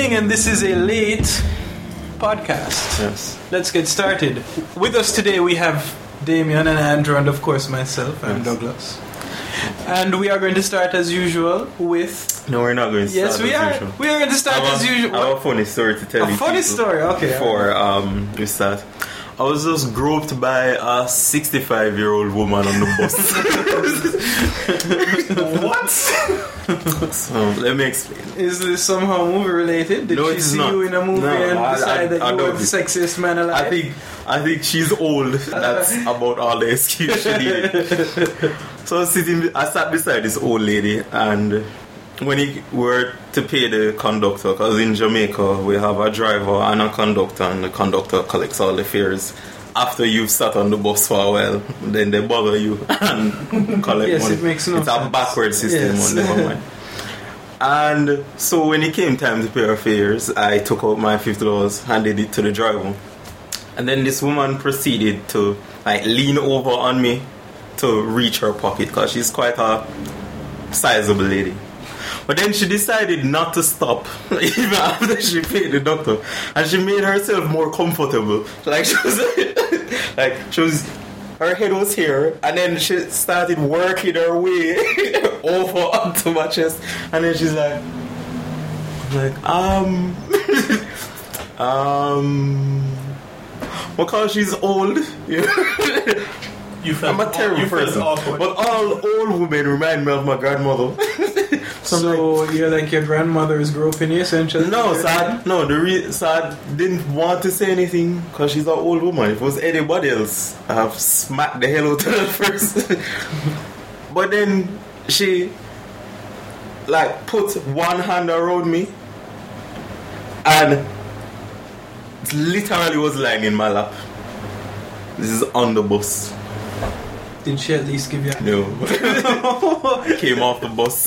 evening, and this is a late podcast. Yes. Let's get started. With us today we have Damien and Andrew, and of course myself. I'm Douglas. And we are going to start as usual with... No, we're not going to start Yes, we are. usual. We are going to start as usual. I have a funny story to tell you. A funny story, okay. Before we start. I was just groped by a 65-year-old woman on the bus. What? So, let me explain. Is this somehow movie related? Did No, she it is see not. you in a movie No, and I decide that you were don't the think- sexiest man alive? I think she's old. That's about all the excuse she needed. So I sat beside this old lady, and when we were to pay the conductor, because in Jamaica we have a driver and a conductor, and the conductor collects all the fares. After you've sat on the bus for a while, then they bother you and collect Yes, money. it makes no It's a sense. backward system, Yes. never mind. And so when it came time to pay our fares, I took out my $50, handed it to the driver. And then this woman proceeded to lean over on me to reach her pocket, because she's quite a sizable lady. But then she decided not to stop even after she paid the doctor, and she made herself more comfortable. Her head was here, and then she started working her way over onto my chest, and then she's because she's old. I'm a terrible person. But all old women remind me of my grandmother. So you're like your grandmother's groping you, essentially? No, so I didn't want to say anything because she's an old woman. If it was anybody else, I have smacked the hell out of her first. But then she put one hand around me and literally was lying in my lap. This is on the bus. Did she at least give you a... No. Came off the bus.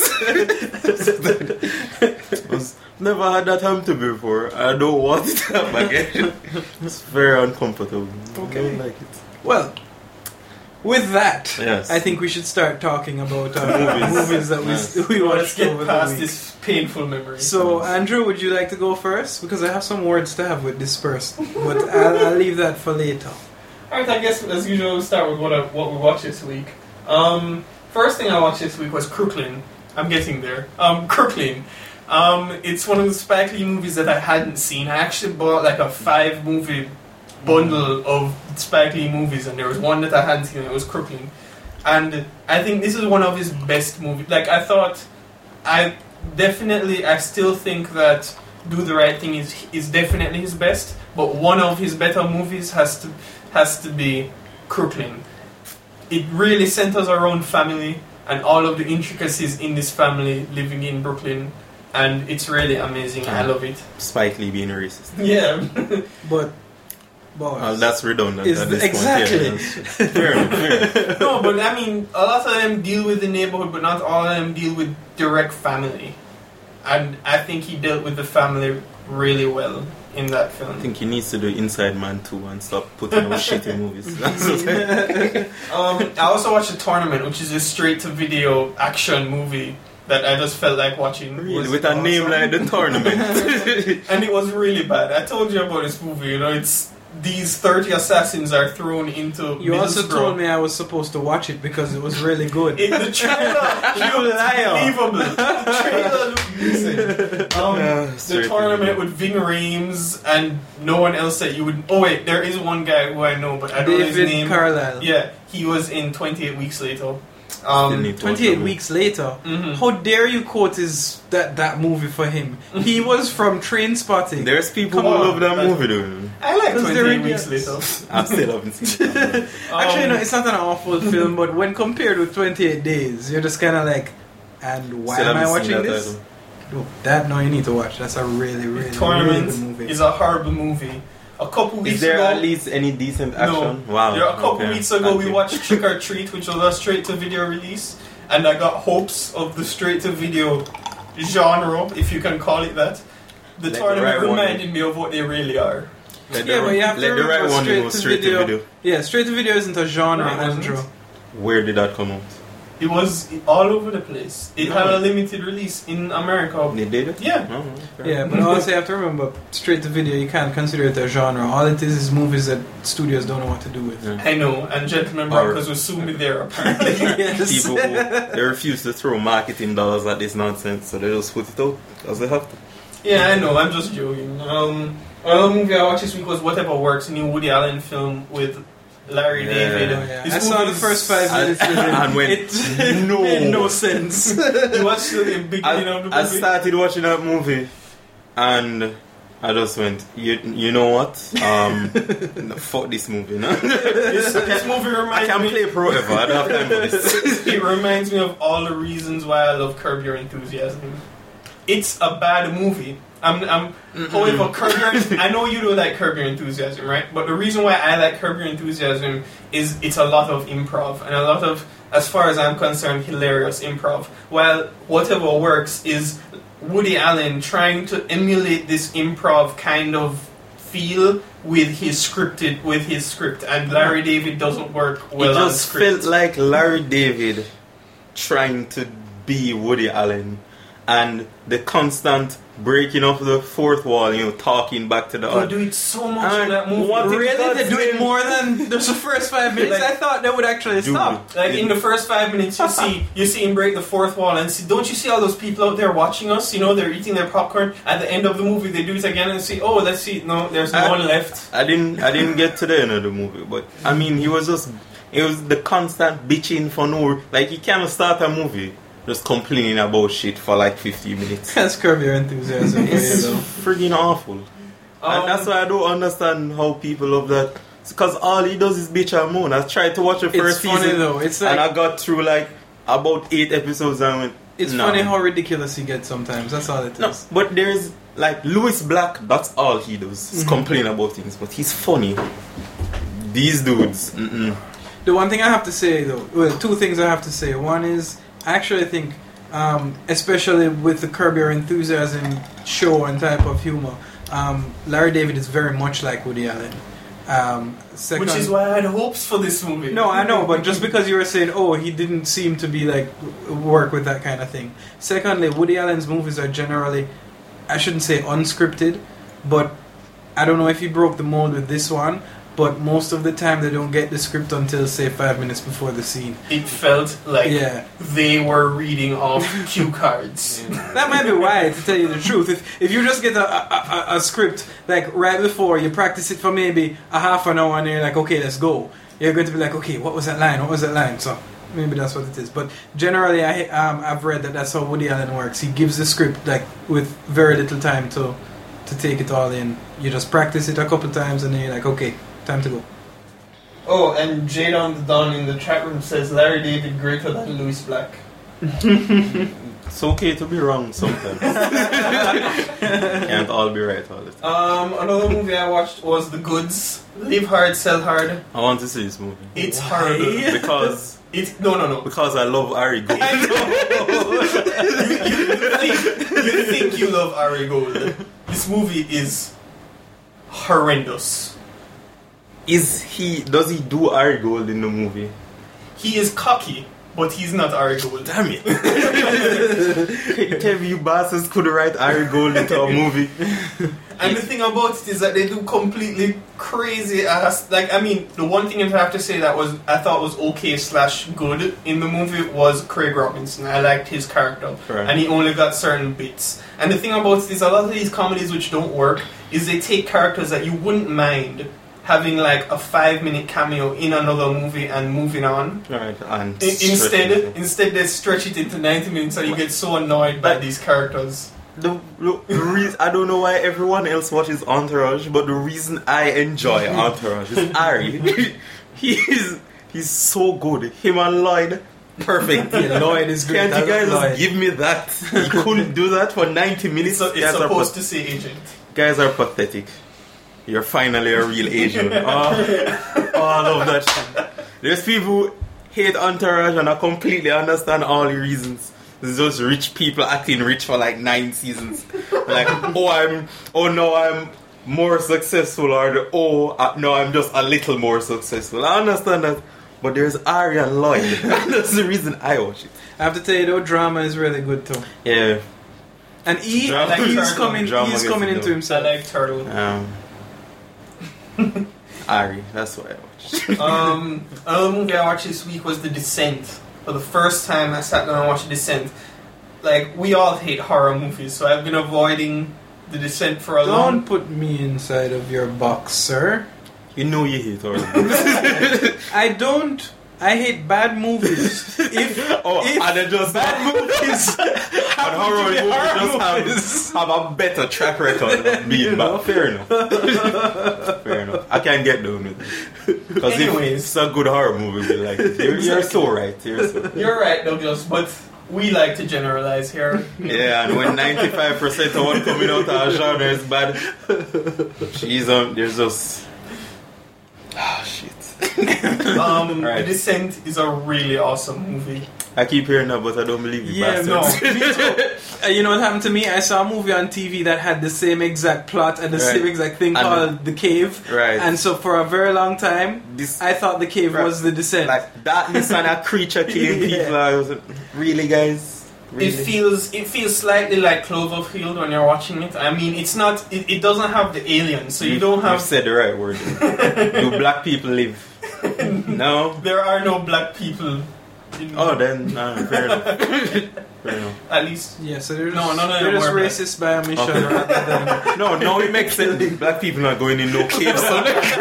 Never had that happen to me before. I don't want it to happen again. It's very uncomfortable. Okay. I don't like it. Well, with that, Yes. I think we should start talking about movies that we Let's watched get over the past week. this painful memory. So, Andrew, would you like to go first? Because I have some words to have with this person, but I'll leave that for later. Alright, I guess as usual we'll start with what we watched this week. First thing I watched this week was Crooklyn. I'm getting there. Crooklyn. It's one of the Spike Lee movies that I hadn't seen. I actually bought a 5-movie bundle of Spike Lee movies, and there was one that I hadn't seen, and it was Crooklyn. And I think this is one of his best movies. I still think that Do the Right Thing is definitely his best, but one of his better movies has to be Crooklyn. It really centers around family and all of the intricacies in this family living in Brooklyn, and it's really amazing. I love it. Spike Lee being a racist. Yeah. But, boss, That's redundant Is at this exactly. point. Yeah, fair enough. No, but I mean, a lot of them deal with the neighborhood, but not all of them deal with direct family. And I think he dealt with the family really well in that film. I think he needs to do Inside Man 2 and stop putting out shitty movies. That's what I also watched The Tournament, which is a straight-to-video action movie that I just felt like watching. Really, with a name like The Tournament. And it was really bad. I told you about this movie, it's these 30 assassins are thrown into you also Middlesbrough. told me I was supposed to watch it because it was really good. In the trailer, You liar. unbelievable. The trailer looked amazing. The straight tournament to with Ving Rhames and no one else that you would. Oh wait, there is one guy who I know, but I don't know his David name. Carlisle. Yeah, he was in 28 Weeks Later. Still need to watch 28 the weeks later. Mhm. How dare you quote that movie for him? He was from Trainspotting. There's people Come who on, love that like- movie, though. I like Because 28 they're Weeks idiots. Later. I still haven't seen it. Actually, no, it's not an awful film, but when compared with 28 Days, you're just kind of like, and why Still am I haven't watching seen that this? either. No, that no, you need to watch. That's a really, really, The Tournament really good movie. is a horrible movie. A couple weeks Is there ago, at least any decent action? Wow. a couple okay. weeks ago Thank we you. watched Trick or Treat, which was a straight-to-video release, and I got hopes of the straight-to-video genre, if you can call it that. The Like the Tournament right one. reminded me of what they really are. Let Yeah, but you have to let the right remember one go straight to video. Yeah, straight to video isn't a genre, Right, wasn't Andrew. it? Where did that come out? It was all over the place. It had a limited release in America. They did it? Yeah. Oh, okay. Yeah, but also you have to remember, straight to video, you can't consider it a genre. All it is movies that studios don't know what to do with. Yeah. I know, and Gentlemen Broncos will soon be there, apparently. Yes. People they refuse to throw marketing dollars at this nonsense, so they just put it out as they have to. Yeah, I know, I'm just joking. Another movie I watched this week was Whatever Works, a new Woody Allen film with Larry David. Yeah. This I saw movie the is- first 5 minutes of it. And when It made no sense. You watched the beginning of the movie? I started watching that movie, and I just went, you know what? No, fuck this movie, no? This movie I reminds can me... play forever. I don't have time for this. It reminds me of all the reasons why I love Curb Your Enthusiasm. It's a bad movie. However, I know you don't like Curb Your Enthusiasm, right? But the reason why I like Curb Your Enthusiasm is it's a lot of improv and a lot of, as far as I'm concerned, hilarious improv. While Whatever Works is Woody Allen trying to emulate this improv kind of feel with his script, and Larry David doesn't work well It on just script. felt like Larry David trying to be Woody Allen, and the constant breaking of the fourth wall, talking back to the They do it so much in And that movie. what if Really? God's They do it name- more than the first 5 minutes? Like- I thought they would actually Dude. stop. Like in the first 5 minutes, you see him break the fourth wall, and don't you see all those people out there watching us? They're eating their popcorn. At the end of the movie, they do it again and see, oh, let's see, no, there's no one left. I didn't get to the end of the movie, but I mean, it was the constant bitching for no, like you can't start a movie just complaining about shit for like 50 minutes. That's Curb Your Enthusiasm. It's though. friggin' awful. And that's why I don't understand how people love that. Because all he does is bitch and moan. I tried to watch the first It's funny season, though. It's and like I got through like about 8 episodes and I went, it's no. funny how ridiculous he gets sometimes. That's all it is. No, but there's like Louis Black, that's all he does, is complain about things, but he's funny. These dudes, The one thing I have to say though, well, two things I have to say. One is, I actually think, especially with the Curb Your Enthusiasm show and type of humor, Larry David is very much like Woody Allen. Second, Which is why I had hopes for this movie. no, I know, but just because you were saying, oh, he didn't seem to be like work with that kind of thing. Secondly, Woody Allen's movies are generally, I shouldn't say unscripted, but I don't know if he broke the mold with this one, but most of the time they don't get the script until say 5 minutes before the scene. It felt like Yeah. they were reading off cue cards. That might be why, to tell you the truth. If you just get a script like right before, you practice it for maybe a half an hour and you're like, okay, let's go. You're going to be like, okay, what was that line? What was that line? So maybe that's what it is. But generally, I've read that that's how Woody Allen works. He gives the script like with very little time to take it all in. You just practice it a couple times and then you're like, okay, time to go. Oh, and Jadon the Don in the chat room says Larry David greater than Louis Black. it's okay to be wrong sometimes. Can't all be right all the time. Another movie I watched was The Goods. Live Hard, Sell Hard. I want to see this movie. It's horrible. Because No. because I love Ari Gold. I know. You think you love Ari Gold. This movie is horrendous. Does he do Ari Gold in the movie? He is cocky, but he's not Ari Gold. Damn it. Can you tell me you bastards could write Ari Gold into a movie? And the thing about it is that they do completely crazy ass. The one thing I have to say that I thought was okay / good in the movie was Craig Robinson. I liked his character, Right. and he only got certain bits. And the thing about it is a lot of these comedies which don't work is they take characters that you wouldn't mind having like a 5-minute cameo in another movie and moving on. Right, and Instead they stretch it into 90 minutes and you get so annoyed by these characters. The reason, I don't know why everyone else watches Entourage, but the reason I enjoy Entourage is Ari. He's so good. Him and Lloyd, perfect. Yeah, Lloyd is great. Can't you guys Lloyd. just give me that? You couldn't do that for 90 minutes. So it's Guys are supposed to say agent. Guys are pathetic. You're finally a real Asian. I love that shit. There's people who hate Entourage and I completely understand all the reasons. It's just rich people acting rich for like 9 seasons. Like, I'm more successful, or no, I'm just a little more successful. I understand that. But there's Ari and Lloyd. That's the reason I watch it. I have to tell you though, drama is really good too. Yeah. And he's coming into I himself. like Turtle. Ari, that's what I watched. Another movie I watched this week was The Descent. For the first time I sat down and watched The Descent. Like, we all hate horror movies, so I've been avoiding The Descent for a long... Don't put me inside of your box, sir. You know you hate horror movies. I don't. I hate bad movies. And then just bad movies and horror movies have a better track record of being bad. Fair enough. Fair enough. I can't get down with it. Because if it's a good horror movie, we like it. You're so right. You're right, Douglas, but we like to generalize here. Yeah, and when 95% of what coming out of a genre is bad, there's just... shit. The Descent is a really awesome movie. I keep hearing that, but I don't believe you. Yeah, bastards. no. You know what happened to me? I saw a movie on TV that had the same exact plot and the same exact thing called The Cave. Right. And so for a very long time, I thought The Cave was The Descent. Like darkness and a creature killing people. I was really, guys. Really? It feels slightly like Cloverfield when you're watching it. I mean, it's not. It doesn't have the aliens, so you don't have. You've said the right word. Do black people live? No. There are no black people. Then fair enough. Fair enough. At least, yeah. So they're they're just racist by omission. Okay. No, it makes sense. Black people not going in no caves. So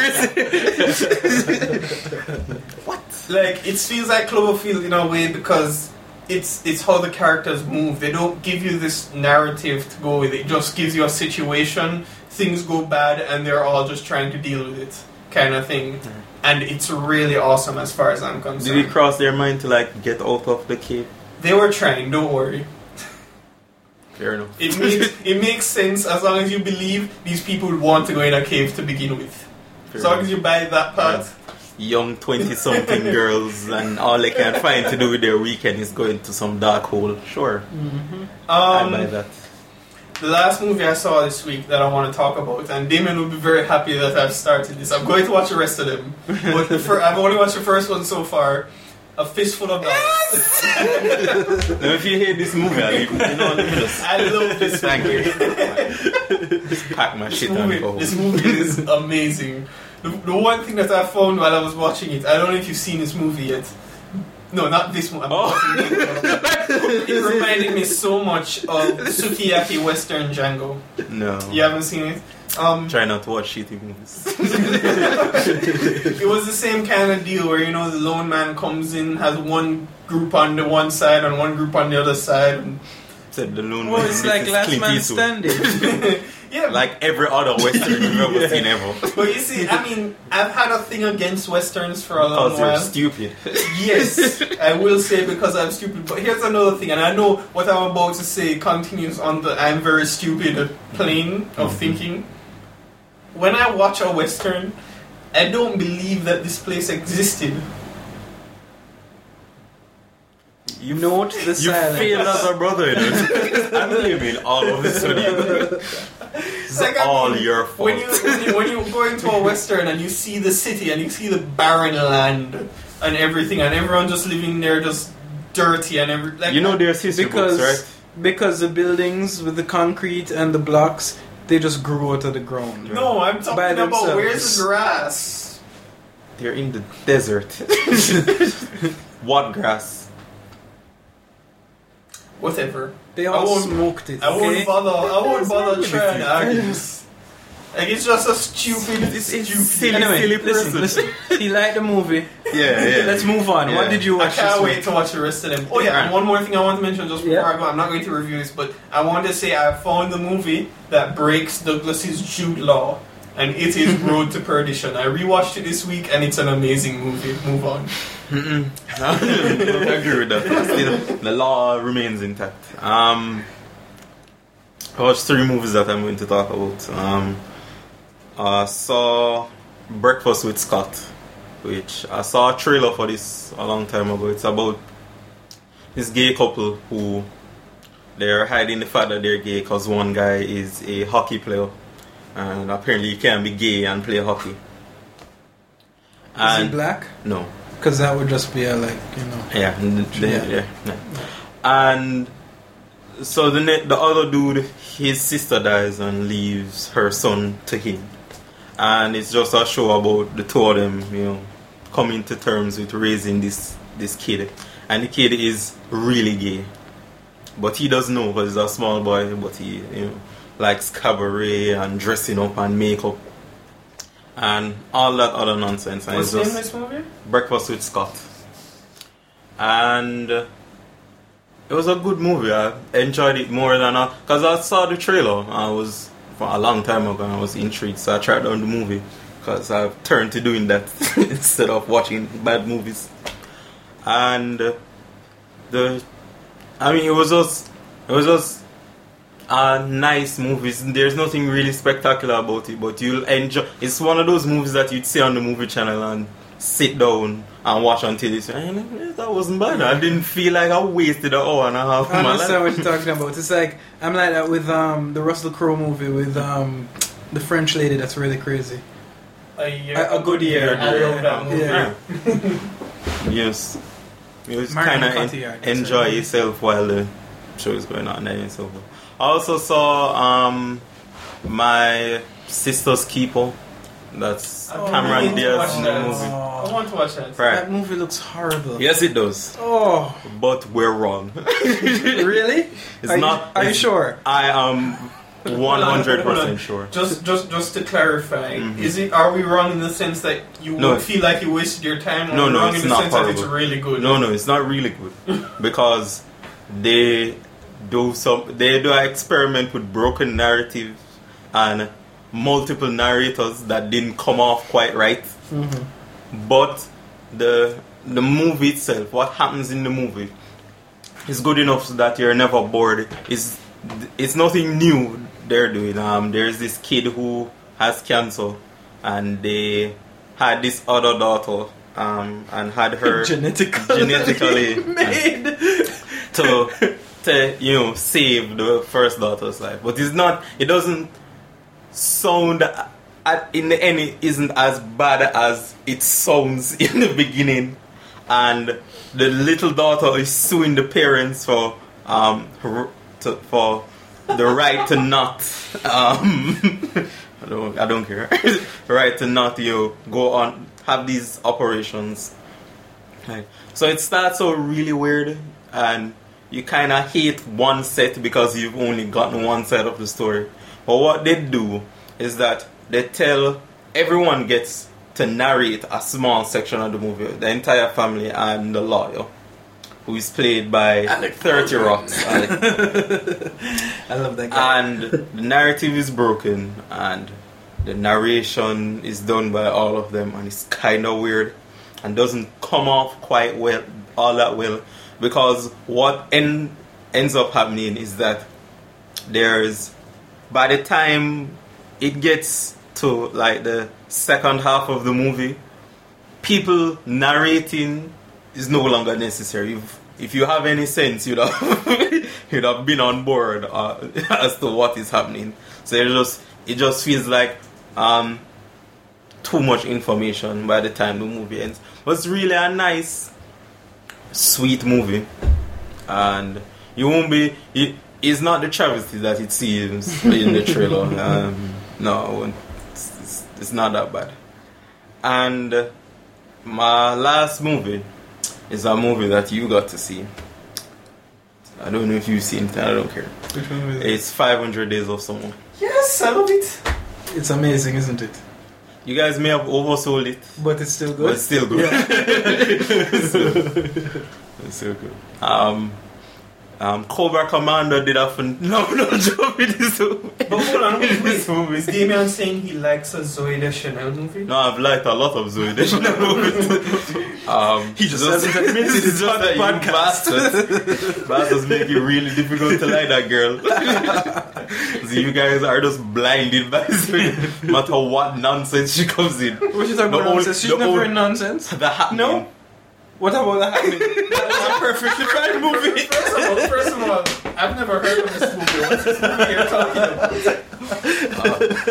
what? Like, it feels like Cloverfield in a way because it's how the characters move. They don't give you this narrative to go with. It just gives you a situation. Things go bad, and they're all just trying to deal with it, kind of thing. And it's really awesome as far as I'm concerned. Did it cross their mind to like get out of the cave? They were trying. Don't worry. Fair enough. It makes sense as long as you believe these people would want to go in a cave to begin with. As long as you buy that part. Young 20-something girls and all they can find to do with their weekend is going to some dark hole. Sure. Mm-hmm. I buy that. The last movie I saw this week that I want to talk about, and Damien will be very happy that I've started this. I'm going to watch the rest of them. But I've only watched the first one so far. A Fistful of Dollars. Now, if you hate this movie, I love this Thank you. Just pack my shit and go home. This movie is amazing. The one thing that I found while I was watching it, I don't know if you've seen this movie yet. No, not this one. It reminded me so much of Sukiyaki Western Django. No. You haven't seen it? Try not to watch shitty movies. It was the same kind of deal where, the lone man comes in, has one group on the one side and one group on the other side. And said the lone man. Well, it's like Last Man Standing. Yeah, like every other Western you've ever seen ever. But you see, I mean, I've had a thing against Westerns for a long while. Because you're stupid. Yes, I will say because I'm stupid. But here's another thing, and I know what I'm about to say continues on the I'm very stupid plane of thinking. When I watch a Western, I don't believe that this place existed. You failed as a brother. I'm blaming all of this on you. It's like, all your fault. When you go into a Western and you see the city and you see the barren land and everything and everyone just living there just dirty and everything. Like, there's history books, right? Because the buildings with the concrete and the blocks, they just grew out of the ground. Right? No, I'm talking about where's the grass? They're in the desert. What grass? Whatever. They all smoked it. I won't bother trying to argue this. Like, it's just a stupid. Silly listen. He liked the movie. Yeah. Let's move on. Yeah. What did you watch? I can't wait to watch the rest of them. Oh yeah, and one more thing I want to mention just before I go. I'm not going to review this, but I want to say I found the movie that breaks Douglas's Jude Law, and it is Road to Perdition. I rewatched it this week, and it's an amazing movie. Move on. I agree with that. The law remains intact. I watched 3 movies that I'm going to talk about. I saw Breakfast with Scott, which I saw a trailer for this a long time ago. It's about this gay couple who they're hiding the fact that they're gay because one guy is a hockey player, and apparently you can't be gay and play hockey. Is he black? No. Because that would just be a, like, you know. Yeah, yeah. And so the other dude, his sister dies and leaves her son to him. And it's just a show about the two of them, you know, coming to terms with raising this kid. And the kid is really gay. But he doesn't know because he's a small boy, but he, you know, likes cabaret and dressing up and makeup. And all that other nonsense. And What's the name of just this movie? Breakfast with Scott. And it was a good movie. I enjoyed it more than because I saw the trailer. I was for a long time ago and I was intrigued, so I tried on the movie because I've turned to doing that instead of watching bad movies. And it was just a nice movie. There's nothing really spectacular about it, but you'll enjoy. It's one of those movies that you'd see on the movie channel and sit down and watch until it's that wasn't bad. I didn't feel like I wasted an hour and a half of I my understand life. what you're talking about. It's like, I'm like that with the Russell Crowe movie with the French lady that's really crazy. A Good Year. I love that movie. Yeah. Yes. You just Marion kind Cotillard, of that's enjoy right. yourself while the show is going on and so forth. I also saw My Sister's Keeper. That's Cameron Diaz movie. I want to watch that. Right. That movie looks horrible. Yes, it does. Oh, But we're wrong. really? Are you sure? I am 100% sure. Just to clarify, Mm-hmm. are we wrong in the sense that you No. would feel like you wasted your time, or No, no, wrong it's in the not sense that horrible. it's really good? No, it's not really good because they do an experiment with broken narrative and multiple narrators that didn't come off quite right. But the movie itself, what happens in the movie, is good enough so that you're never bored. It's nothing new they're doing. There's this kid who has cancer, and they had this other daughter, and had her genetically made. to save the first daughter's life. But it doesn't sound in the end, it isn't as bad as it sounds in the beginning. And the little daughter is suing the parents for the right to not I don't care right to not go on have these operations. Right. So it starts out really weird, and you kind of hate one set because you've only gotten one side of the story. But what they do is that they tell everyone gets to narrate a small section of the movie, the entire family and the lawyer, who is played by 30 Rocks. I love that guy. And the narrative is broken, and the narration is done by all of them, and it's kind of weird and doesn't come off quite well, all that well, because what ends up happening is that by the time it gets to like the second half of the movie, people narrating is no longer necessary. If you have any sense, you'd have been on board as to what is happening. So it just feels like too much information by the time the movie ends. But it's really a nice, sweet movie, and you won't be. It's not the travesty that it seems in the trailer. No, it's not that bad. And my last movie is a movie that you got to see. I don't know if you've seen it. I don't care. Which one is it? It's 500 Days of Summer. Yes, I love it. It's amazing, isn't it? You guys may have oversold it, But it's still good. but it's still good. Yeah. It's still good. Cobra Commander did a phenomenal job in this movie. But hold on, This movie. is Damian saying he likes a Zoe Deschanel movie? No, I've liked a lot of Zoe Deschanel movies. He just hasn't admitted it's it just on the that you podcast. bastards make it really difficult to like that girl. So you guys are just blinded by Zoe, no matter what nonsense she comes in. What you talking The about old- nonsense? She's the never old- in nonsense. The happening. No? What about the happening? That was a perfectly fine movie. First of all, I've never heard of this movie. What's this movie you're talking about?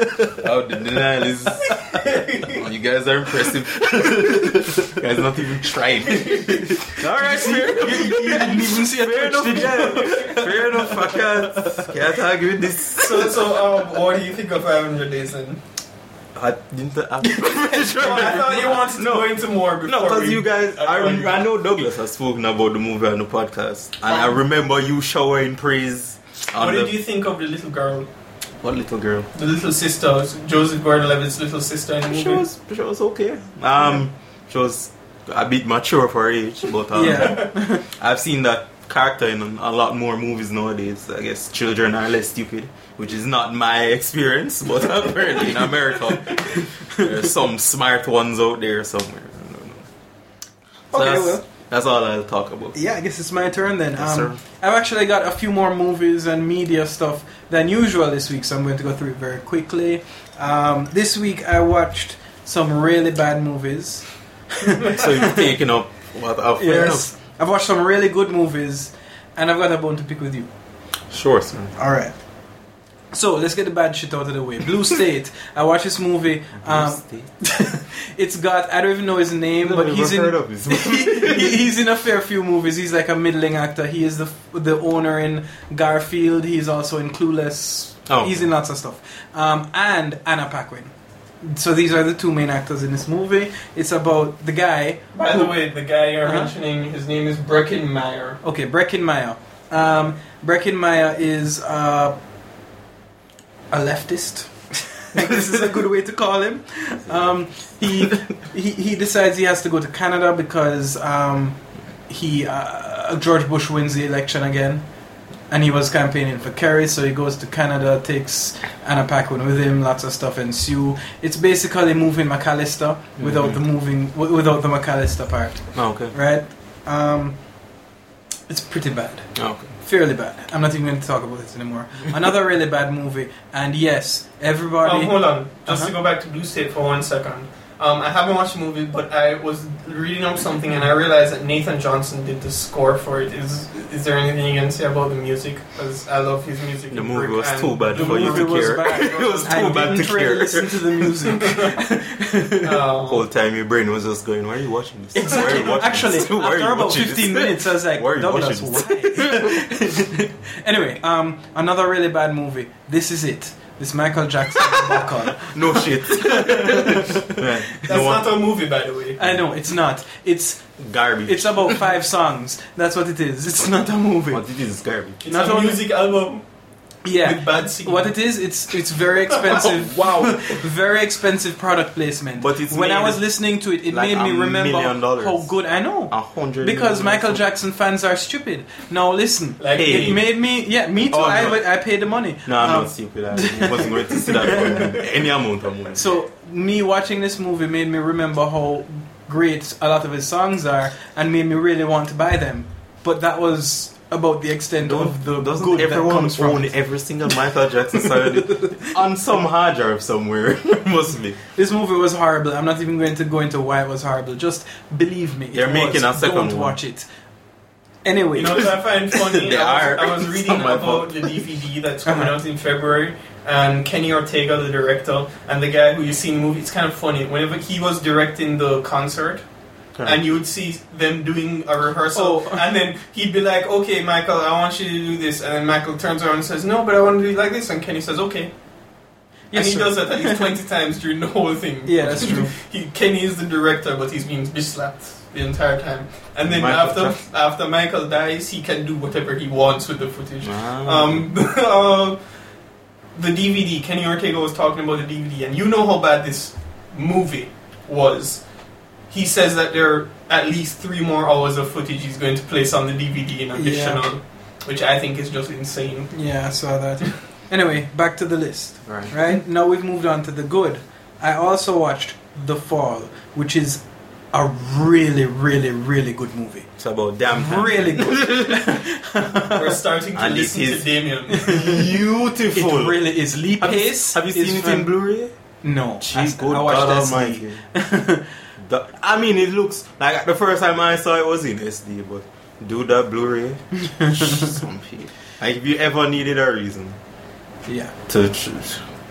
Wow, the denial is. Oh, you guys are impressive. You guys not even trying. Alright, You didn't even see a fair enough. touch, did you? Fair enough. I can't argue with this. So, what do you think of 500 Days then? I didn't. Well, I thought you wanted to go into more before. No, because you guys, I I know Douglas has spoken about the movie on the podcast, and I remember you showering praise. What did you think of the little girl? What little girl? The little sister, Joseph Gordon-Levitt's little sister in the movie. She was okay. She was a bit mature for her age, but Yeah. I've seen that character in a lot more movies nowadays. I guess children are less stupid, which is not my experience, but apparently in America, there's some smart ones out there somewhere. I don't know. So Okay, that's all I'll talk about. Yeah, I guess it's my turn then. Yes, sir. I've actually got a few more movies and media stuff than usual this week, so I'm going to go through it very quickly. This week I watched some really bad movies. So you've taken up what? Yes, I've watched some really good movies, and I've got a bone to pick with you. Sure, sir. All right. So let's get the bad shit out of the way. Blue State. I watched this movie. It's got, I don't even know his name, but he's in. of this movie. He's in a fair few movies. He's like a middling actor. He is the owner in Garfield. He's also in Clueless. Oh. He's in lots of stuff. And Anna Paquin. So these are the two main actors in this movie. It's about the guy. By the way, the guy you're Uh-huh. mentioning, his name is Breckin Meyer. Okay, Breckin Meyer. Breckin Meyer is a leftist. This is a good way to call him. He decides he has to go to Canada because George Bush wins the election again, and he was campaigning for Kerry, so he goes to Canada, takes Anna Paquin with him. Lots of stuff ensue. It's basically moving McAllister without the McAllister part, Oh, okay. right? It's pretty bad. Oh, okay. Fairly bad. I'm not even going to talk about this anymore. Another really bad movie. And yes, everybody... Hold on. Just Uh-huh. to go back to Blue State for 1 second. I haven't watched the movie, but I was reading up something and I realized that Nathan Johnson did the score for it. Is there anything you can say about the music? Because I love his music. The in movie Brick, was and too bad The for you movie to was care. bad. It was I too bad to didn't really care. listen to the music. The whole time your brain was just going, why are you watching this? Why are Exactly. you watching Actually, this? Why are after you about watching 15 this? minutes, I was like, Why are you Douglas, watching why? Anyway, another really bad movie. This Is It. This Michael Jackson buckle. No shit. Right. That's not a movie, by the way. I know, it's not. It's Garbage. about 5 songs. That's what it is. It's not a movie. What it is garbage. It's not a only- music album Yeah. with bad singing. What it is, it's very expensive. Wow. Very expensive product placement. But it's when I made was listening to it, it like made me $1 remember million. how good I know. 100 Because million Michael or Jackson fans are stupid. Now listen, Like Hey. it made me. Yeah, me too. Oh, no. I paid the money. something. No, I'm not stupid. I wasn't going to see that for any amount of money. So me watching this movie made me remember how great a lot of his songs are, and made me really want to buy them. But that was about the extent of the Doesn't good that everyone comes from own it. every single Michael Jackson song on some hard drive somewhere? Must be. This movie was horrible. I'm not even going to go into why it was horrible. Just believe me. They're making a second Don't one. watch it. Anyway, You know what I find funny? They are. I was reading It's not my about fault. the DVD that's coming out in February, and Kenny Ortega, the director, and the guy who you see in the movie. It's kind of funny. Whenever he was directing the concert, and you would see them doing a rehearsal, and then he'd be like, "Okay, Michael, I want you to do this," and then Michael turns around and says, "No, but I want to do it like this," and Kenny says, "Okay." Yes, and he sir. does that at least 20 times during the whole thing. Yeah, that's true. Kenny is the director, but he's being bitch slapped the entire time. And then Michael after Michael dies, he can do whatever he wants with the footage. Ah. The DVD, Kenny Ortega was talking about the DVD, and you know how bad this movie was. He says that there are at least 3 more hours of footage he's going to place on the DVD in additional, which I think is just insane. Yeah, I saw that. Anyway, back to the list. Right. Right? Now we've moved on to the good. I also watched The Fall, which is a really, really, really good movie. It's about damn time. Really good. We're starting to And listen it to is Damien. Beautiful. It really is. Lee Have you- Pace. Have you is seen it fan- in Blu-ray? No. Jeez, good I watched God SD. Almighty. I mean, it looks like the first time I saw it was in SD, but do that Blu-ray. Some shit. Like if you ever needed a reason Yeah. to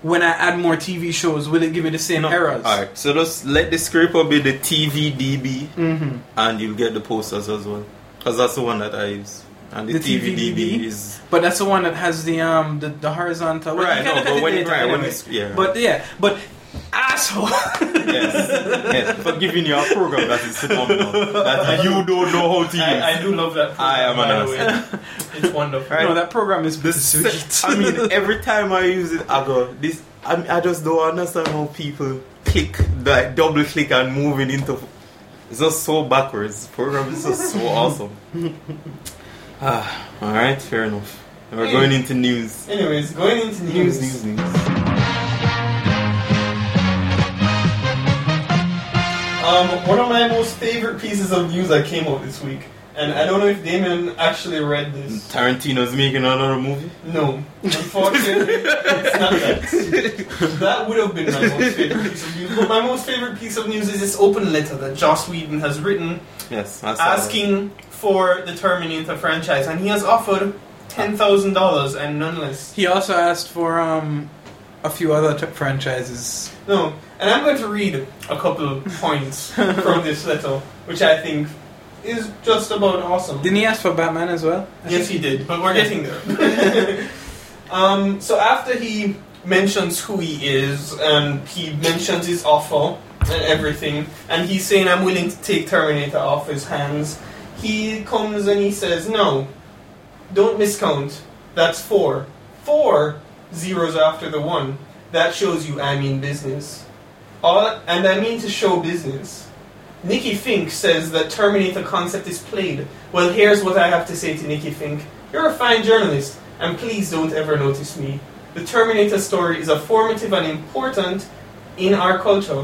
when I add more TV shows, will it give me the same errors? Alright, so just let the scraper be the TVDB, Mm-hmm. and you'll get the posters as well. Because that's the one that I use. And the, The TVDB TVDB? is... But that's the one that has the horizontal. Well, Right, you can no, look at but it when, later right, when anyway. it's... Yeah. But asshole. yes, for giving you a program that is phenomenal. That you don't know how to use. I do love that program, I am by an the way. It's wonderful. Right. No, that program is sweet. I mean, every time I use it, I go, this. I just don't understand how people click, like double click and moving into. It's just so backwards. The program is just so awesome. Alright, fair enough. We're going into news. Anyways, going into news. News. One of my most favorite pieces of news that came out this week, and I don't know if Damien actually read this. Tarantino's making another movie? No, unfortunately, it's not that. That would have been my most favorite piece of news. But my most favorite piece of news is this open letter that Joss Whedon has written Yes, I saw asking for the Terminator franchise, and he has offered $10,000 and none less. He also asked for a few other franchises. No, and I'm going to read a couple points from this letter, which I think is just about awesome. Didn't he ask for Batman as well? Yes, he did, but we're getting there. So after he mentions who he is, and he mentions his offer and everything, and he's saying, I'm willing to take Terminator off his hands, he comes and he says, no, don't miscount, that's 4. 4 zeros after the 1. That shows you I mean business. And I mean to show business. Nikki Fink says that Terminator concept is played. Well, here's what I have to say to Nikki Fink. You're a fine journalist, and please don't ever notice me. The Terminator story is a formative and important in our culture.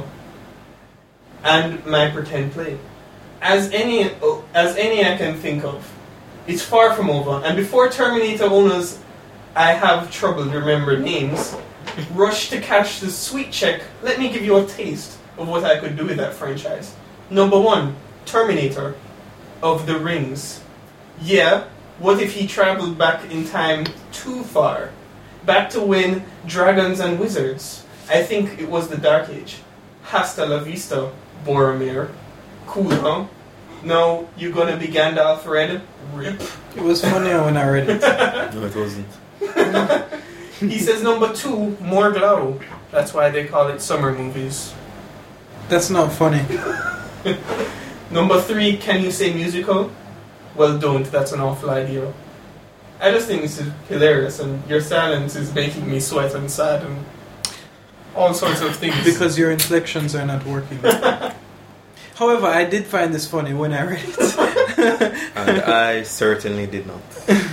And my pretend play. As any I can think of. It's far from over, and before Terminator owners I have trouble remembering names, rush to catch the sweet check, let me give you a taste of what I could do with that franchise. Number 1, Terminator of the Rings. Yeah, what if he traveled back in time too far? Back to when dragons and wizards. I think it was the Dark Age. Hasta la vista, Boromir. Cool, huh? Now you gonna be Gandalf Red? Rip. It was funnier when I read it. No, it wasn't. He says number 2, more glow. That's why they call it summer movies. That's not funny. Number 3, can you say musical? Well, don't. That's an awful idea. I just think this is hilarious, and your silence is making me sweat and sad and all sorts of things. Because your inflections are not working. However, I did find this funny when I read it. And I certainly did not.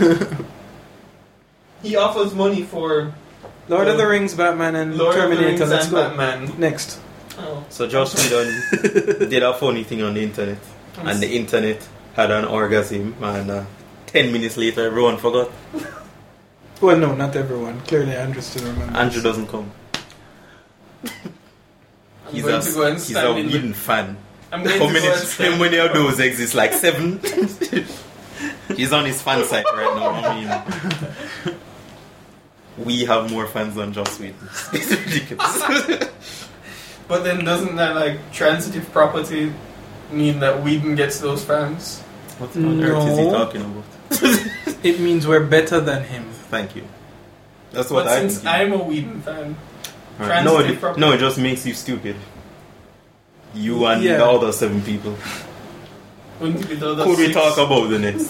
He offers money for Lord of the Rings, Batman, and Lord Terminator. of the Rings Let's and go. Batman. Next. Oh. So Josh Whedon did a funny thing on the internet, and the internet had an orgasm, and 10 minutes later everyone forgot. Well, no, not everyone. Clearly, Andrew still remembers. Andrew doesn't come. I'm going to go and He's stand a in Whedon fan. I'm going How to go and many, stand how many of those exist? Like 7? He's on his fan site right now. I mean, we have more fans than Joss Whedon. It's ridiculous. But then doesn't that like transitive property mean that Whedon gets those fans? What on earth is he No. talking about? It means we're better than him. Thank you. That's what But I since think. I'm a Whedon fan, Alright. No, transitive property. no, it just makes you stupid. You and Yeah. the other 7 people. wouldn't it be the other Could we 6? talk about the next?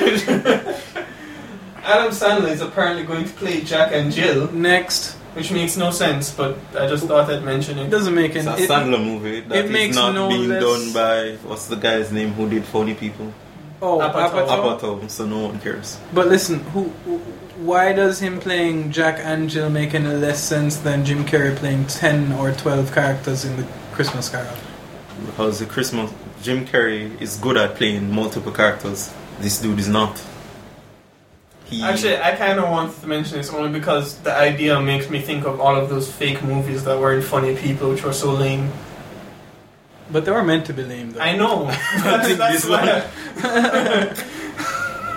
Adam Sandler is apparently going to play Jack and Jill, Next. which makes no sense, but I just thought I'd mention It it. doesn't make It's a any... Sandler movie that is makes not no being less- done by what's the guy's name who did Funny People? Oh, Apatow. Apatow. Apatow, so no one cares. But listen, why does him playing Jack and Jill make any less sense than Jim Carrey playing 10 or 12 characters in the Christmas Carol? Because Jim Carrey is good at playing multiple characters. This dude is not. Actually, I kind of wanted to mention this only because the idea makes me think of all of those fake movies that were in Funny People, which were so lame. But they were meant to be lame, though. I know. think That's this why.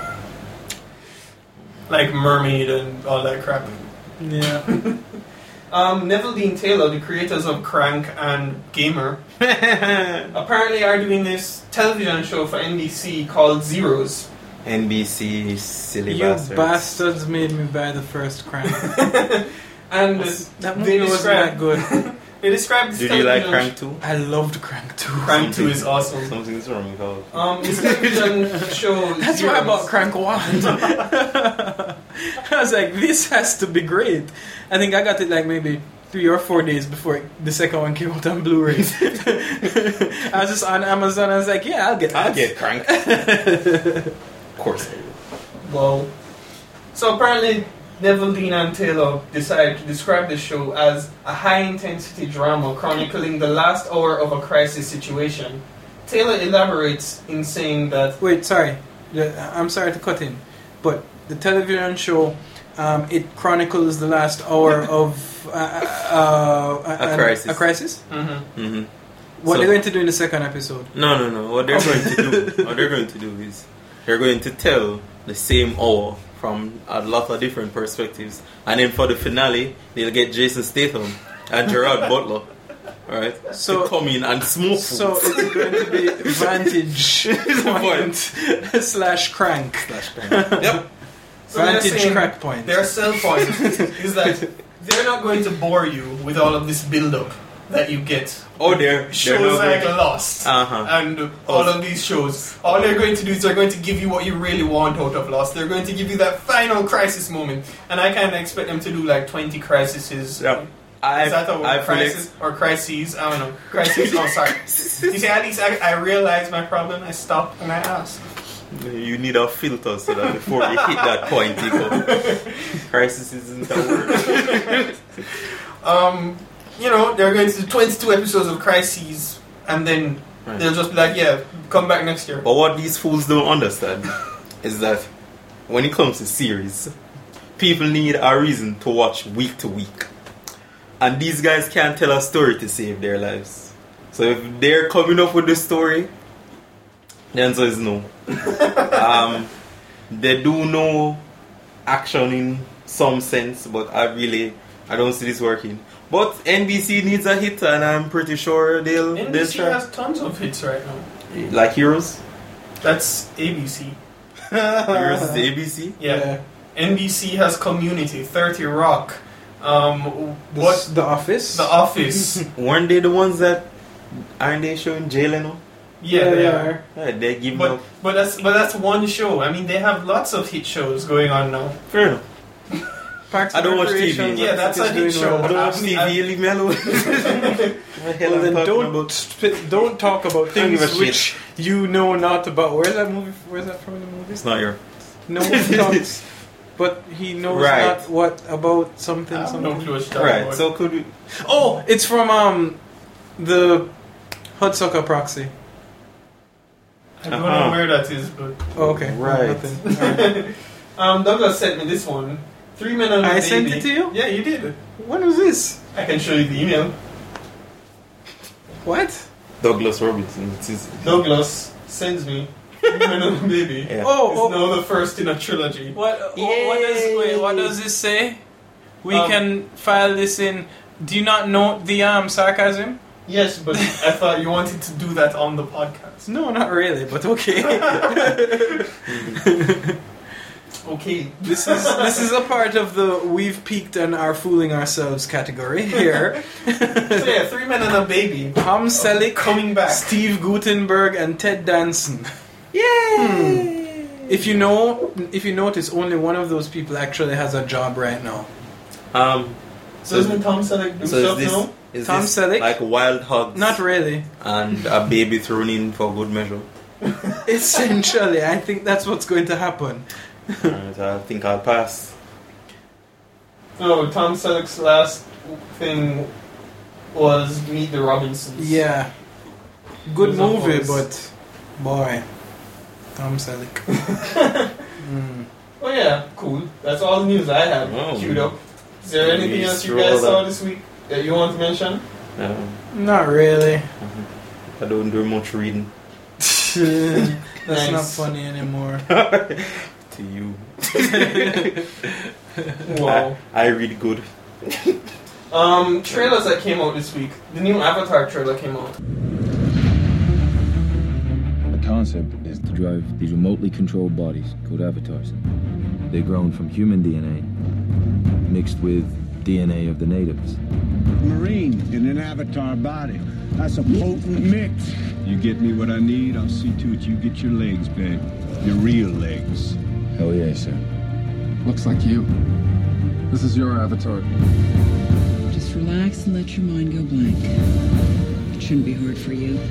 Like Mermaid and all that crap. Yeah. Neville Dean Taylor, the creators of Crank and Gamer, apparently are doing this television show for NBC called Zeros. NBC silly You bastards made me buy the first Crank. And That movie wasn't that good. They described this Did you like television Crank 2? I loved Crank 2. Crank 2 is awesome. Something's wrong with how. This television show That's Zeros. why I bought Crank 1. I was like, this has to be great. I think I got it like maybe 3 or 4 days before the second one came out on Blu-ray. I was just on Amazon. I was like, yeah, I'll get that. I'll get Crank. Of course I will. Well, so apparently Neville Dean and Taylor decided to describe the show as a high-intensity drama chronicling the last hour of a crisis situation. Taylor elaborates in saying that... Wait, sorry. I'm sorry to cut in. But the television show, it chronicles the last hour of A crisis. A crisis? Mm-hmm. What So- they're going to do in the second episode? No. What they're going to do is they're going to tell the same hour from a lot of different perspectives, and then for the finale, they'll get Jason Statham and Gerard Butler, right? So- to come in and smoke. So foods. it's going to be Vantage Point slash Crank. Yep. So they're Vantage saying Crack Point. Their sell point is that they're not going to bore you with all of this build-up that you get. Oh, they're Shows not like going- Lost Uh-huh. and all of these shows. All they're going to do is they're going to give you what you really want out of Lost. They're going to give you that final crisis moment. And I kind of expect them to do like 20 crises. Yep. Is that a I word? Crisis or crises? I don't know. Crises. Oh, sorry. You see, at least I realized my problem. I stopped and I asked. You need a filter so that before you hit that point, you go. Crisis isn't a word. You know, they're going to do 22 episodes of Crises, and then Right. they'll just be like, yeah, come back next year. But what these fools don't understand is that when it comes to series, people need a reason to watch week to week. And these guys can't tell a story to save their lives. So if they're coming up with the story, the answer is no. They do know action in some sense, but I don't see this working. But NBC needs a hit, and I'm pretty sure they'll NBC try. has tons of hits right now. Like Heroes? That's ABC. Heroes is ABC? Yeah. NBC has Community, 30 Rock, What's The Office? The Office. Weren't they the ones that aren't they showing Jay Leno? Yeah, they are. Yeah, they give But up. that's one show. I mean, they have lots of hit shows going on now. Fair enough. Parks I don't and watch Recreation, TV. Yeah, that's is a doing hit show. I don't watch I've- TV, leave me alone. What the hell Well, I'm then talking about? don't talk about Don't give things a which you know not about. Where's that movie? Where's that from? The movie? It's not your. No one talks, but he knows Right. not what about something. I have no something. clue what you're talking Right, about. so could we. Oh, it's from the Hudsucker Proxy. I don't know where that is, but Oh, okay. Right. Nothing. All right. Douglas sent me this one. 3 Men and a I Baby. sent it to you? Yeah, you did. When was this? I can show you the email. What? Douglas Robinson. It's his. Douglas sends me 3 Men and a Baby. Yeah. Oh, It's now the first in a trilogy. what does this say? We Um, can file this in. Do you not note the sarcasm? Yes, but I thought you wanted to do that on the podcast. No, not really, but okay. Okay. This is a part of the we've peaked and are fooling ourselves category here. So yeah, 3 Men and a Baby. Tom Selleck, Coming back. Steve Guttenberg, and Ted Danson. Yay! If you notice, only one of those people actually has a job right now. So isn't Tom Selleck do So stuff is this, now? is Tom this Selleck? like Wild Hogs Not really. and a baby thrown in for good measure? Essentially, I think that's what's going to happen. Alright, I think I'll pass. No, Tom Selleck's last thing was Meet the Robinsons. Yeah. Good Who's a movie, voice? but boy, Tom Selleck. Oh yeah, cool. That's all the news I have Oh. queued up. Is there anything We else you guys stroll saw up. this week that you want to mention? Not really. I don't do much reading. That's not Nice. funny anymore. To you. Wow. I read good. Trailers that came out this week. The new Avatar trailer came out. The concept is to drive these remotely controlled bodies called avatars. They're grown from human DNA, mixed with DNA of the natives. Marine in an avatar body. That's a potent mix. You get me what I need, I'll see to it you get your legs back. Your real legs. Hell yeah, sir. Looks like you. This is your avatar. Just relax and let your mind go blank. It shouldn't be hard for you.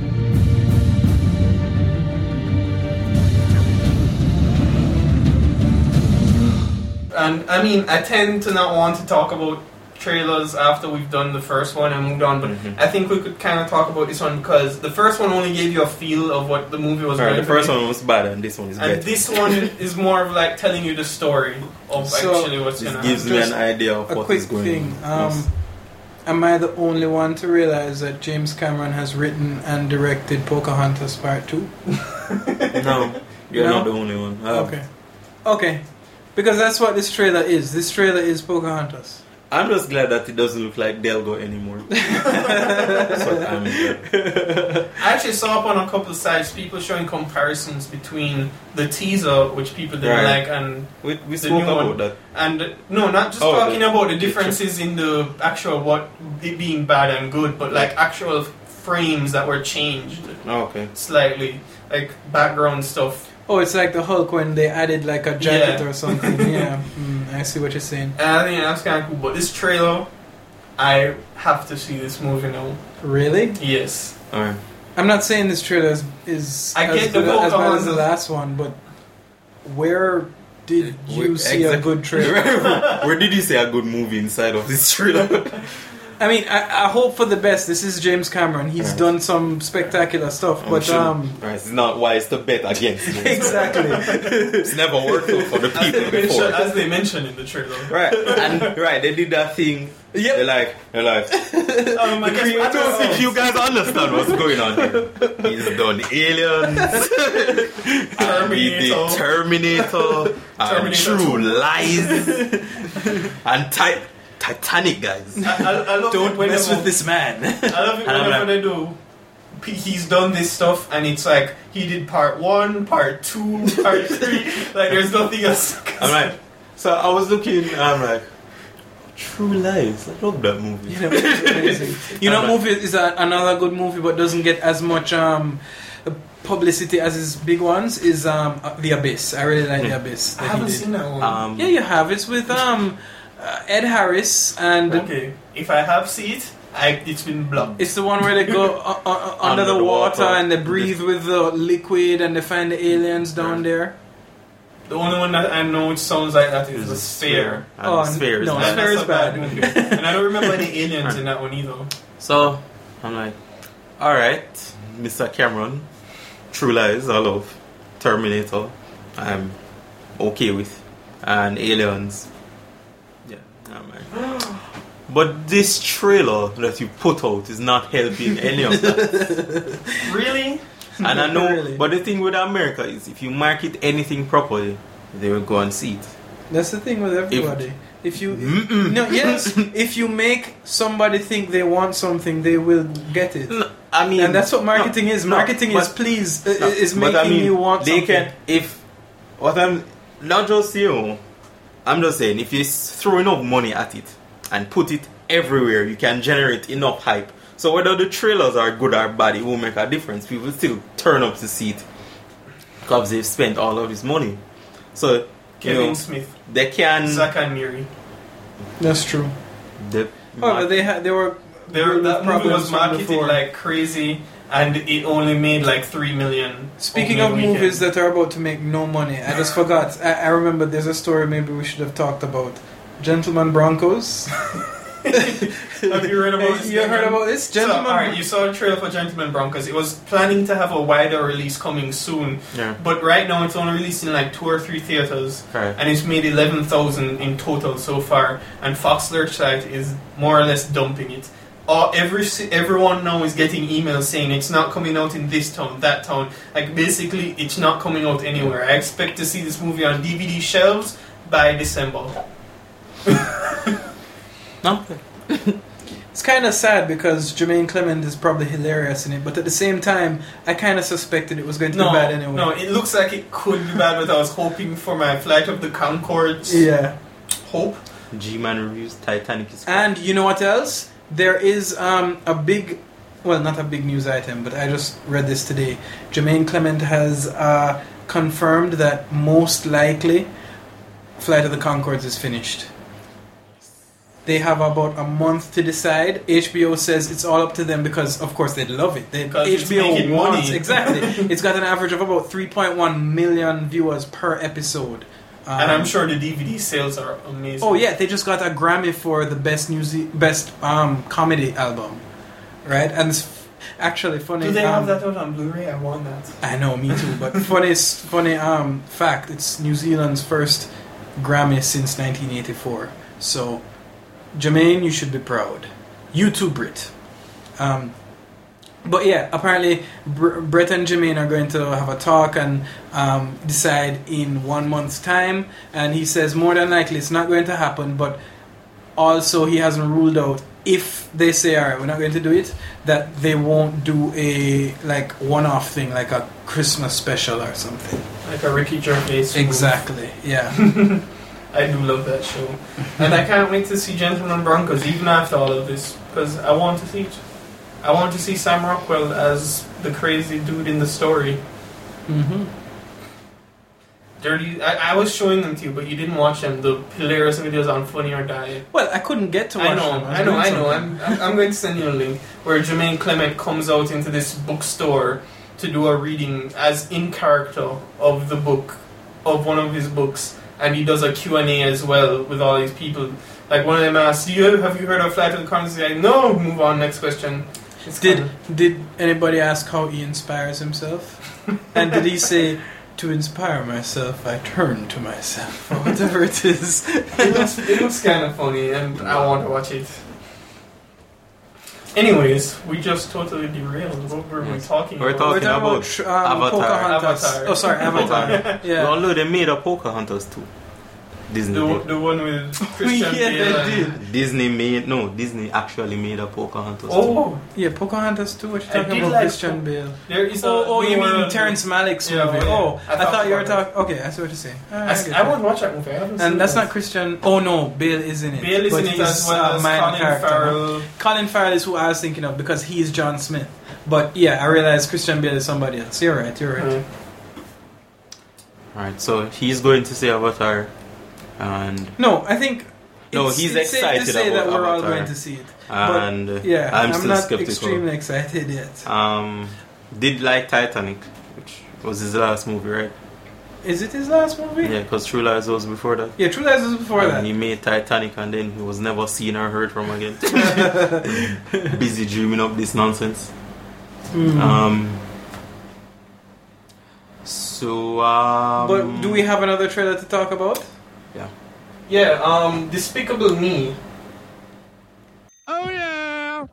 And I mean, I tend to not want to talk about trailers after we've done the first one and moved on, but I think we could kind of talk about this one because the first one only gave you a feel of what the movie was going to be. The first one was bad and this one is better. And this one is more of like telling you the story of actually what's going to happen. Gives me an idea of what is going on. Yes. Am I the only one to realize that James Cameron has written and directed Pocahontas Part 2? No, you're not the only one. Okay. Because that's what this trailer is. This trailer is Pocahontas. I'm just glad that it doesn't look like Delgo anymore. So I'm glad. I actually saw up on a couple of sites people showing comparisons between the teaser, which people didn't like, and we the spoke new about one. that. And no, not just talking about the differences in the actual what it being bad and good, but like actual frames that were changed slightly, like background stuff. Oh, it's like the Hulk when they added like a jacket or something. Yeah, I see what you're saying. And I think that's kind of cool. But this trailer, I have to see this movie now. Really? Yes. Alright. I'm not saying this trailer is I get as bad as the last one, but where did you see a good trailer? Where did you see a good movie inside of this trailer? I mean, I hope for the best. This is James Cameron. He's done some spectacular stuff, but it's not wise to bet against him. Exactly. It's never worked out for the people before. As they mentioned in the trailer. Right. And they did that thing. Yep. They're like I don't think you guys understand what's going on here. He's done Aliens, Terminator, and True Lies, and Titanic, guys. I love Don't mess with this man. I love it whenever they do. He's done this stuff, and it's like he did part 1, part 2, part 3. Like there's nothing else. I'm like, so I was looking. I'm like, True Lies. I love that movie. It's amazing. You know, movie is another good movie, but doesn't get as much publicity as his big ones. Is The Abyss. I really like The Abyss. I haven't seen that one. Yeah, you have. It's with Ed Harris and. Okay, if I have seen it, it's been blocked. It's the one where they go under the water and they breathe with the liquid and they find the aliens down there. The only one that I know which sounds like that is The Sphere. Sphere is no, bad. Sphere is bad. And I don't remember any aliens in that one either. So I'm like, alright, Mr. Cameron, True Lies, I love. Terminator, I'm okay with. And Aliens. Yeah, I'm like. But this trailer that you put out is not helping any of that. Really? And I know, Really? but the thing with America is if you market anything properly, they will go and see it. That's the thing with everybody. If you make somebody think they want something, they will get it. No, I mean, and that's what marketing is. Marketing is making you want something. Not just you. I'm just saying, if you throw enough money at it and put it everywhere, you can generate enough hype. So whether the trailers are good or bad, it won't make a difference. People still turn up to see it because they've spent all of this money. So Kevin Smith, they can. Zack and Miri. That's true. That movie was marketed like crazy, and it only made like 3 million. Speaking of movies that are about to make no money, I just forgot. I remember there's a story maybe we should have talked about. Gentleman Broncos. Have you read about this? You heard about this? Gentleman. Alright, you saw a trailer for Gentleman Broncos. It was planning to have a wider release coming soon, but right now it's only released in like 2 or 3 theaters, and it's made 11,000 in total so far. And Fox Searchlight is more or less dumping it. Everyone now is getting emails saying it's not coming out in this town, that town. Like basically, it's not coming out anywhere. I expect to see this movie on DVD shelves by December. No. It's kind of sad because Jermaine Clement is probably hilarious in it, but at the same time, I kind of suspected it was going to be bad anyway. No, it looks like it could be bad, but I was hoping for my Flight of the Conchords. Yeah. Hope. G-Man reviews Titanic is And you know what else? There is a big, well, not a big news item, but I just read this today. Jermaine Clement has confirmed that most likely Flight of the Conchords is finished. They have about a month to decide. HBO says it's all up to them because, of course, they'd love it. It's making HBO wants money. exactly. It's got an average of about 3.1 million viewers per episode. And I'm sure the DVD sales are amazing. Oh yeah, they just got a Grammy for the best comedy album, right? And it's actually funny. Do they have that out on Blu-ray? I want that. I know, me too. But funny fact: it's New Zealand's first Grammy since 1984. So, Jermaine, you should be proud. You too, Brit. But yeah, apparently Brett and Jermaine are going to have a talk and decide in 1 month's time. And he says more than likely it's not going to happen, but also he hasn't ruled out if they say, alright, we're not going to do it, that they won't do a like one-off thing, like a Christmas special or something. Like a Ricky Gervais. Exactly, yeah. I do love that show. And I can't wait to see Gentleman Broncos even after all of this, because I want to see it. I want to see Sam Rockwell as the crazy dude in the story. Mm-hmm. Dirty. I was showing them to you, but you didn't watch them. The hilarious videos on Funny or Die. Well, I couldn't get to watch them. I know. I'm going to send you a link where Jermaine Clement comes out into this bookstore to do a reading as in character of the book, of one of his books, and he does a Q&A as well with all these people. Like one of them asks, have you heard of Flight of the Conchords? He's like, no, move on, next question. Did anybody ask how he inspires himself? And did he say, to inspire myself, I turn to myself, or whatever it is? It looks kind of funny, and I want to watch it. Anyways, we just totally derailed. What were we talking We're about? talking about Avatar. Pocahontas. Oh, sorry, Avatar. Yeah. Well, no, they made a Pocahontas too. Disney did. The one with Christian Yeah, Bale. they and- did. Disney actually made a Pocahontas too. Oh, Yeah, Pocahontas too. What you I talking did about? like Christian Bale. there is Oh, you newer- mean Terrence Malick's Yeah, movie? yeah. Oh, I thought you were Pocahontas. talking. Okay, I see what you're saying. I want to watch that movie. I haven't seen And that's it. not Christian. Oh no, Bale is in it. Bale is But in it he's as well a as minor Colin character. Farrell. Colin Farrell is who I was thinking of because he is John Smith. But yeah, I realized Christian Bale is somebody else. You're right. Right. Alright, so he's going to say Avatar, and No, I think. No, it's- he's it's safe excited to say about that we're all Avatar. going to see it. and But, yeah, I'm I'm still not skeptical. extremely excited yet. Did like Titanic, which was his last movie, right? Is it his last movie? Yeah, because True Lies was before that. Yeah, True Lies was before And that. he made Titanic, and then he was never seen or heard from again. Busy dreaming up this nonsense. But do we have another trailer to talk about? Yeah. Yeah, Despicable Me. Oh, yeah!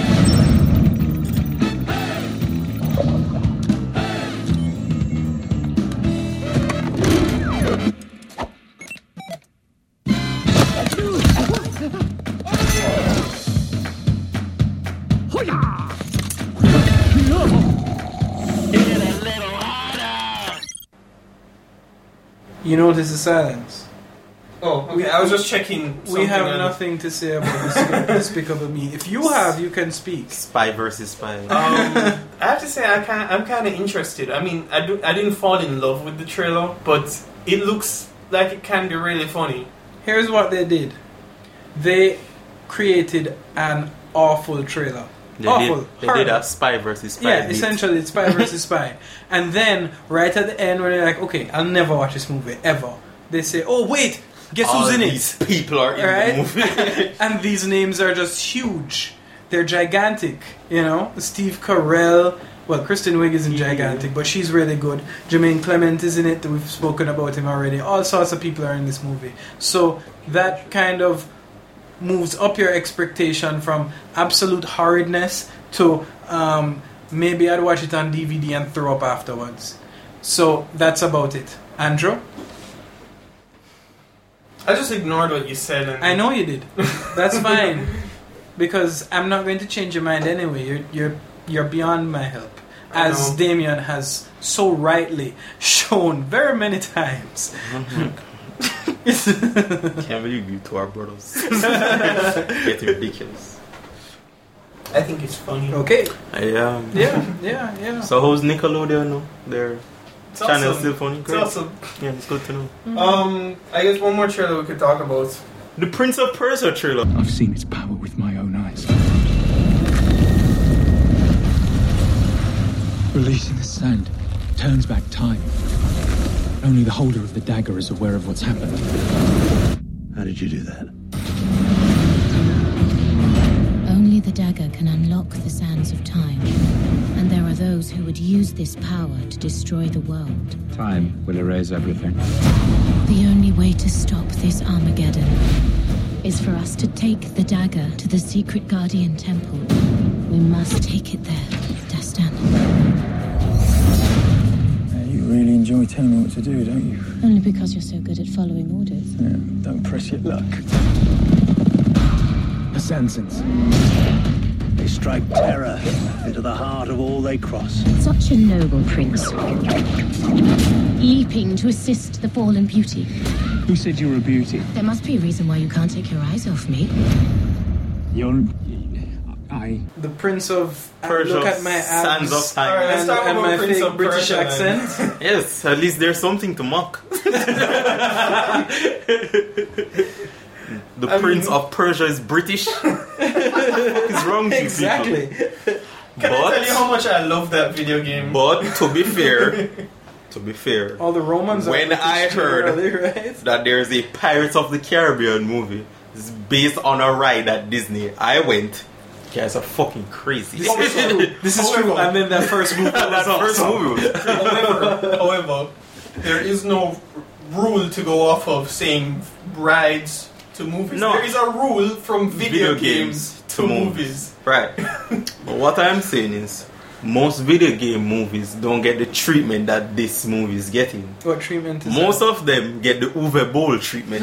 You notice the silence. Oh, okay. I was just checking. We something have and- nothing to say about Despicable Me. If you have, you can speak. Spy versus Spy. I have to say I'm kind of interested. I mean, I didn't fall in love with the trailer, but it looks like it can be really funny. Here's what they did. They created an awful trailer. They did a Spy versus Spy. Yeah, beat. essentially it's Spy versus Spy. And then, right at the end, when they're like, okay, I'll never watch this movie, ever. They say, oh, wait, guess All who's in these it? people are in Right? the movie. And these names are just huge. They're gigantic, you know? Steve Carell. Well, Kristen Wiig isn't gigantic, but she's really good. Jermaine Clement is in it. We've spoken about him already. All sorts of people are in this movie. So that kind of moves up your expectation from absolute horridness to maybe I'd watch it on DVD and throw up afterwards. So that's about it. Andrew? I just ignored what you said. And I know you did. That's fine. because I'm not going to change your mind anyway. You're beyond my help, as Damien has so rightly shown very many times. Can't believe you two are brothers. Getting ridiculous. I think it's funny. Okay. Yeah. So how's Nickelodeon now? Their It's channel awesome. still funny? It's Great. awesome. Yeah, it's good to know. I guess one more trailer we could talk about. The Prince of Persia trailer. I've seen its power with my own eyes. Releasing the sand turns back time. Only the holder of the dagger is aware of what's happened. How did you do that? Only the dagger can unlock the sands of time. And there are those who would use this power to destroy the world. Time will erase everything. The only way to stop this Armageddon is for us to take the dagger to the secret Guardian Temple. We must take it there, Dastan. You really enjoy telling me what to do, don't you? Only because you're so good at following orders. Yeah, don't press your luck. Assassins. They strike terror into the heart of all they cross. Such a noble prince. Leaping to assist the fallen beauty. Who said you were a beauty? There must be a reason why you can't take your eyes off me. The Prince of Persia. Look at my abs Sands of Time. Alright, let's talk and about my Prince fake of British Persia, then. accent. Yes, at least there's something to mock. The Prince of Persia is British. What's wrong with you Exactly. people? Can I tell you how much I love that video game? But to be fair, All the Romans. are when British I heard early, right? that there's a Pirates of the Caribbean movie, it's based on a ride at Disney, I went. You guys are fucking crazy. This is true. And then that first movie was That first awesome. movie was However, there is no rule to go off of saying rides to movies. No. There is a rule from video games to movies. Right. But what I'm saying is, most video game movies don't get the treatment that this movie is getting. What treatment is Most that? of them get the Uwe Boll treatment,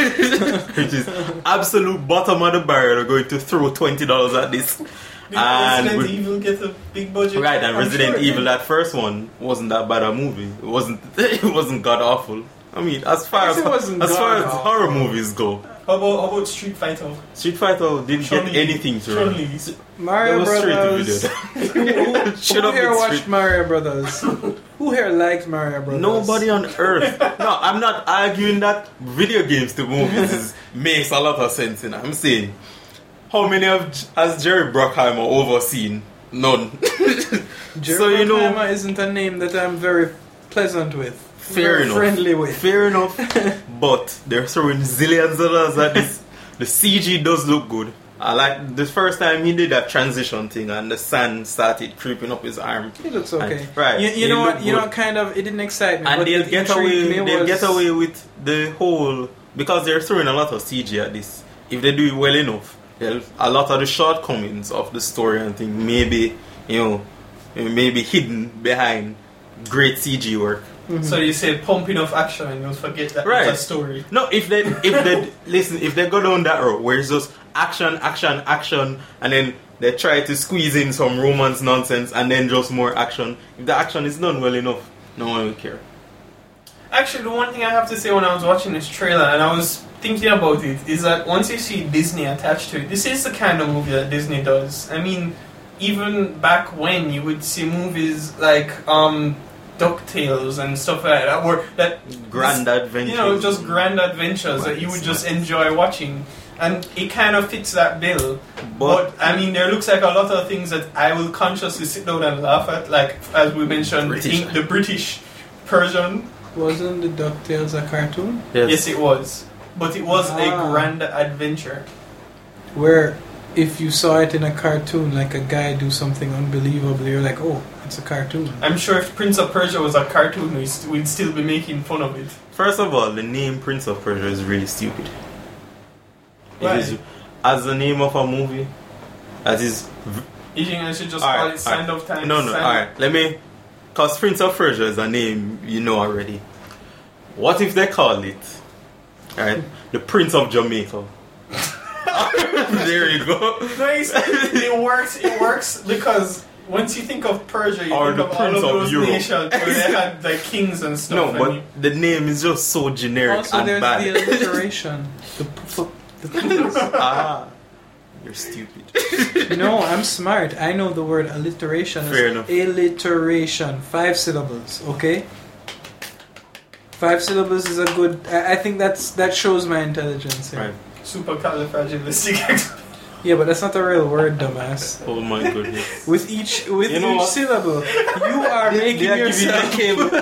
which is absolute bottom of the barrel. They're going to throw $20 at this. Did And Resident with- Evil get a big budget? Right, and I'm Resident sure it Evil, did. that first one, wasn't that bad a movie. It wasn't god awful. I mean, as far as It wasn't god-awful. horror movies go, How about Street Fighter? Street Fighter didn't get Chun-Li. anything to run. Chun-Li. Mario That was straight to Brothers. video. Should Who have here been watched straight. Mario Brothers? Who here likes Mario Brothers? Nobody on earth. No, I'm not arguing that video games to movies makes a lot of sense. I'm saying, how many has Jerry Bruckheimer overseen? None. Jerry So, you know- Bruckheimer isn't a name that I'm very pleasant with. Fair very enough. Friendly with. Fair enough. But they're throwing zillions of dollars at this. The CG does look good. I like the first time he did that transition thing and the sand started creeping up his arm. It looks okay. And- right. You It know what? looked You know good. what? Kind of. It didn't excite me. And but they'll it get intrigued away. me They'll was- get away with the whole because they're throwing a lot of CG at this. If they do it well enough, a lot of the shortcomings of the story and thing maybe maybe hidden behind great CG work. So you say pump enough action and you'll forget that Right. it's a story. No, if they listen, if they go down that road where it's just action, and then they try to squeeze in some romance nonsense and then just more action. If the action is done well enough, no one will care. Actually, the one thing I have to say when I was watching this trailer and I was thinking about it is that once you see Disney attached to it, this is the kind of movie that Disney does. I mean, even back when you would see movies like DuckTales and stuff like that, were that Grand adventures. you know, just grand adventures that you would just enjoy watching, and it kind of fits that bill. But I mean, there looks like a lot of things that I will consciously sit down and laugh at, like as we mentioned, the British Persian. Wasn't the DuckTales a cartoon? Yes, it was, but it was a Ah. grand adventure. Where if you saw it in a cartoon, like a guy do something unbelievable, you're like, oh, it's a cartoon. I'm sure if Prince of Persia was a cartoon, we'd still be making fun of it. First of all, the name Prince of Persia is really stupid. Why? It is, as the name of a movie, as is. You think I should just Alright, call it Sand of Time? No, Sand- alright. Let me. Because Prince of Persia is a name you know already. What if they call it, alright, the Prince of Jamaica? There you go. Nice. It works because once you think of Persia, you Or think the of all Prince of of those Europe. nations where they had like kings and stuff. No, but the name is just so generic Also, and there's bad. the alliteration. You're stupid. No, I'm smart. I know the word alliteration. Fair is enough. alliteration. 5 syllables. Okay. 5 syllables is a good. I think that shows my intelligence. Here. Right. Supercalifragilistic. Yeah, but that's not a real word, dumbass. Oh my goodness. With each You know each what? syllable, you are making yourself.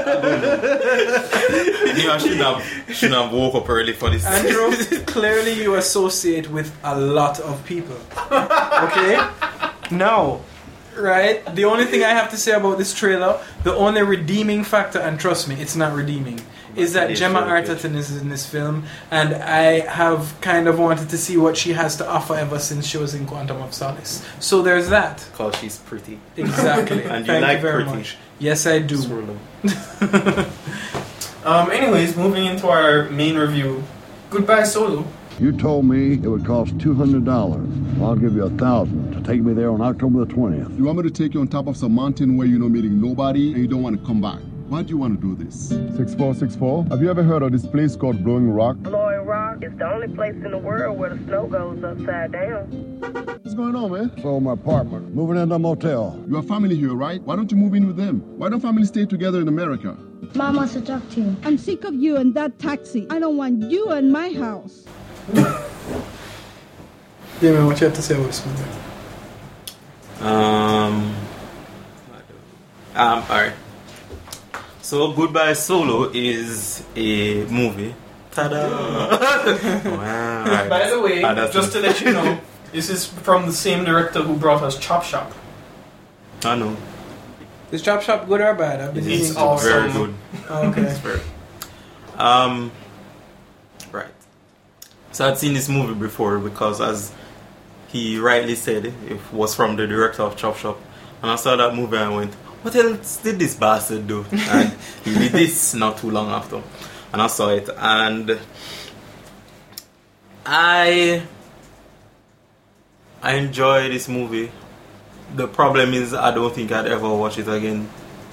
I shouldn't have woke up early for this. Andrew, clearly you associate with a lot of people. Okay? Now, right? The only thing I have to say about this trailer, the only redeeming factor, and trust me, it's not redeeming, is that Gemma Arterton is in this film, and I have kind of wanted to see what she has to offer ever since she was in Quantum of Solace. So there's that. Because she's pretty. Exactly. And you Thank like you very pretty. much. Yes, I do. Anyways, moving into our main review. Goodbye, Solo. You told me it would cost $200. I'll give you $1,000 to take me there on October the 20th. You want me to take you on top of some mountain where you're not meeting nobody and you don't want to come back? Why do you want to do this? 6464. Have you ever heard of this place called Blowing Rock? Blowing Rock is the only place in the world where the snow goes upside down. What's going on, man? Sold my apartment. Moving into a motel. You have family here, right? Why don't you move in with them? Why don't families stay together in America? Mom wants to talk to you. I'm sick of you and that taxi. I don't want you in my house. Yeah, man, what you have to say about this movie? Alright. So, Goodbye Solo is a movie. Ta-da! Wow. By the way, that's just to let you know, this is from the same director who brought us Chop Shop. I know. Is Chop Shop good or bad? I've been It's meaning to- awesome. Very good. Oh, okay. It's very. Right. So I'd seen this movie before because, as he rightly said, it was from the director of Chop Shop. And I saw that movie and I went, what else did this bastard do? And he did this not too long after. And I saw it and I enjoy this movie. The problem is I don't think I'd ever watch it again.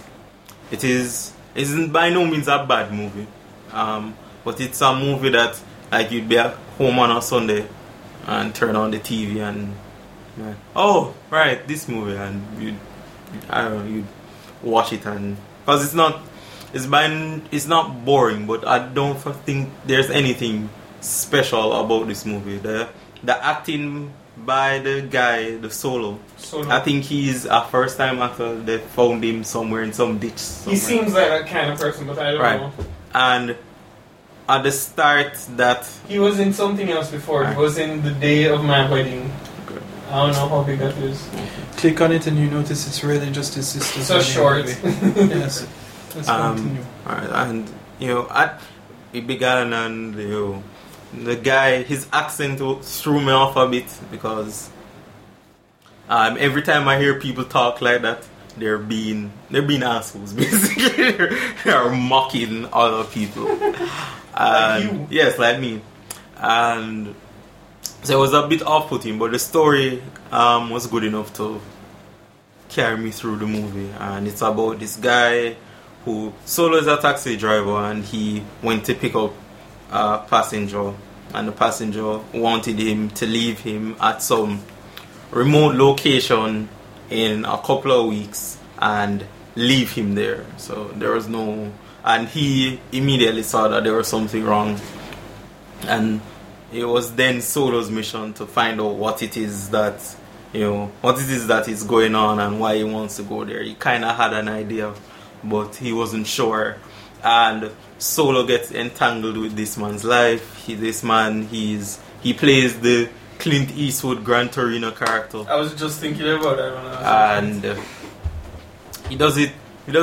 Isn't by no means a bad movie. But it's a movie that like you'd be at home on a Sunday and turn on the TV and oh right, this movie, and you'd watch it, and because it's not boring, but I don't think there's anything special about this movie. The acting by the guy, the Solo. I think he's a first time actor. They found him somewhere in some ditch somewhere. He seems like that kind of person, but I don't know. And at the start that he was in something else before. He was in The Day of My Wedding. I don't know how big that is. Click on it and you notice it's really just his sister. So short. Yes. Let's continue. Alright, and it began, and the guy, his accent threw me off a bit because every time I hear people talk like that, they're being assholes basically. They're mocking other people. Like you. Yes, like me. And so it was a bit off-putting, but the story was good enough to carry me through the movie. And it's about this guy who Solo is a taxi driver, and he went to pick up a passenger, and the passenger wanted him to leave him at some remote location in a couple of weeks and leave him there. So there was no, and he immediately saw that there was something wrong, and it was then Solo's mission to find out what it is that is going on and why he wants to go there. He kind of had an idea, but he wasn't sure. And Solo gets entangled with this man's life. He plays the Clint Eastwood Gran Torino character. I was just thinking about that when I was and he does a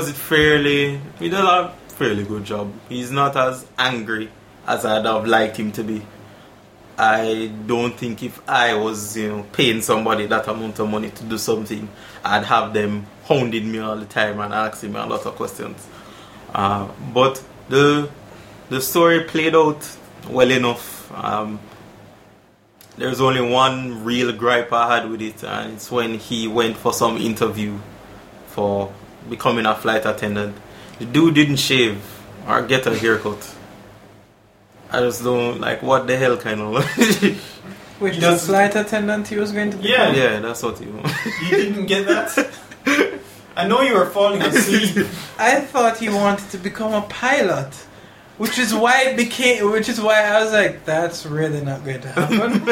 fairly good job. He's not as angry as I'd have liked him to be. I don't think if I was paying somebody that amount of money to do something, I'd have them hounding me all the time and asking me a lot of questions. But the story played out well enough. there's only one real gripe I had with it, and it's when he went for some interview for becoming a flight attendant. The dude didn't shave or get a haircut. I just don't like what the hell kind of. Which is a flight attendant he was going to become? Yeah, that's what he wanted. You didn't get that? I know you were falling asleep. I thought he wanted to become a pilot, which is why I was like, that's really not going to happen.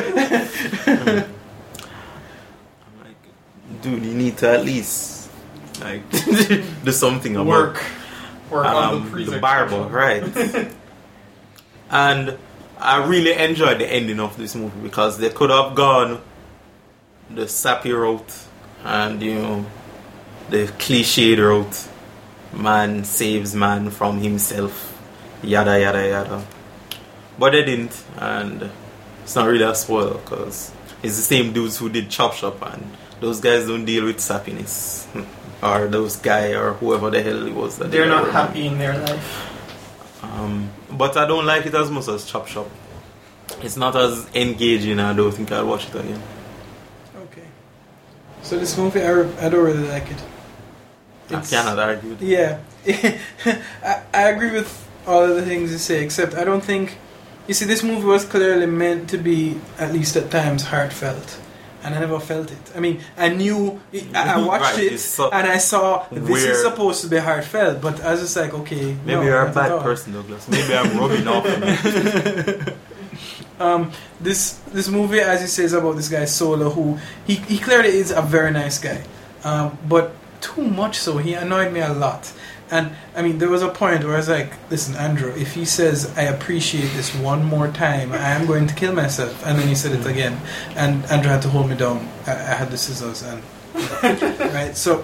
I'm like, dude, you need to at least like do something about work on the barber, right? And I really enjoyed the ending of this movie because they could have gone the sappy route and, you know, the cliched route. Man saves man from himself, yada yada yada. But they didn't, and it's not really a spoiler because it's the same dudes who did Chop Shop, and those guys don't deal with sappiness. Or those guy or whoever the hell it was. That they're not happy in their life. But I don't like it as much as Chop Shop. It's not as engaging. I don't think I'll watch it again. Okay. So this movie, I don't really like it. I cannot argue. Yeah. I agree with all of the things you say, except I don't think... You see, this movie was clearly meant to be, at least at times, heartfelt. And I never felt it. I mean, I knew... I watched right, it, and I saw this is supposed to be heartfelt, but I was just like, okay... Maybe you're a bad person, Douglas. Maybe I'm rubbing off on you. This movie, as you say, is about this guy Solo, who... He clearly is a very nice guy. But too much so, he annoyed me a lot. And, I mean, there was a point where I was like, listen, Andrew, if he says, I appreciate this one more time, I am going to kill myself. And then he said it again. And Andrew had to hold me down. I had the scissors. And right? So,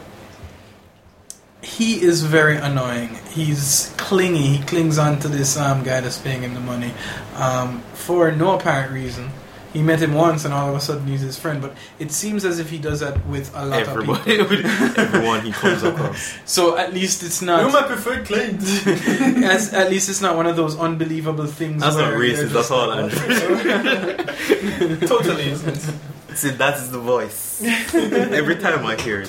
he is very annoying. He's clingy. He clings on to this guy that's paying him the money for no apparent reason. He met him once and all of a sudden he's his friend, but it seems as if he does that with a lot of people. Everyone he comes across. So at least it's not... You're my preferred client. At least it's not one of those unbelievable things. That's not racist, that's all, Andrew. Totally isn't. See, that's the voice. Every time I hear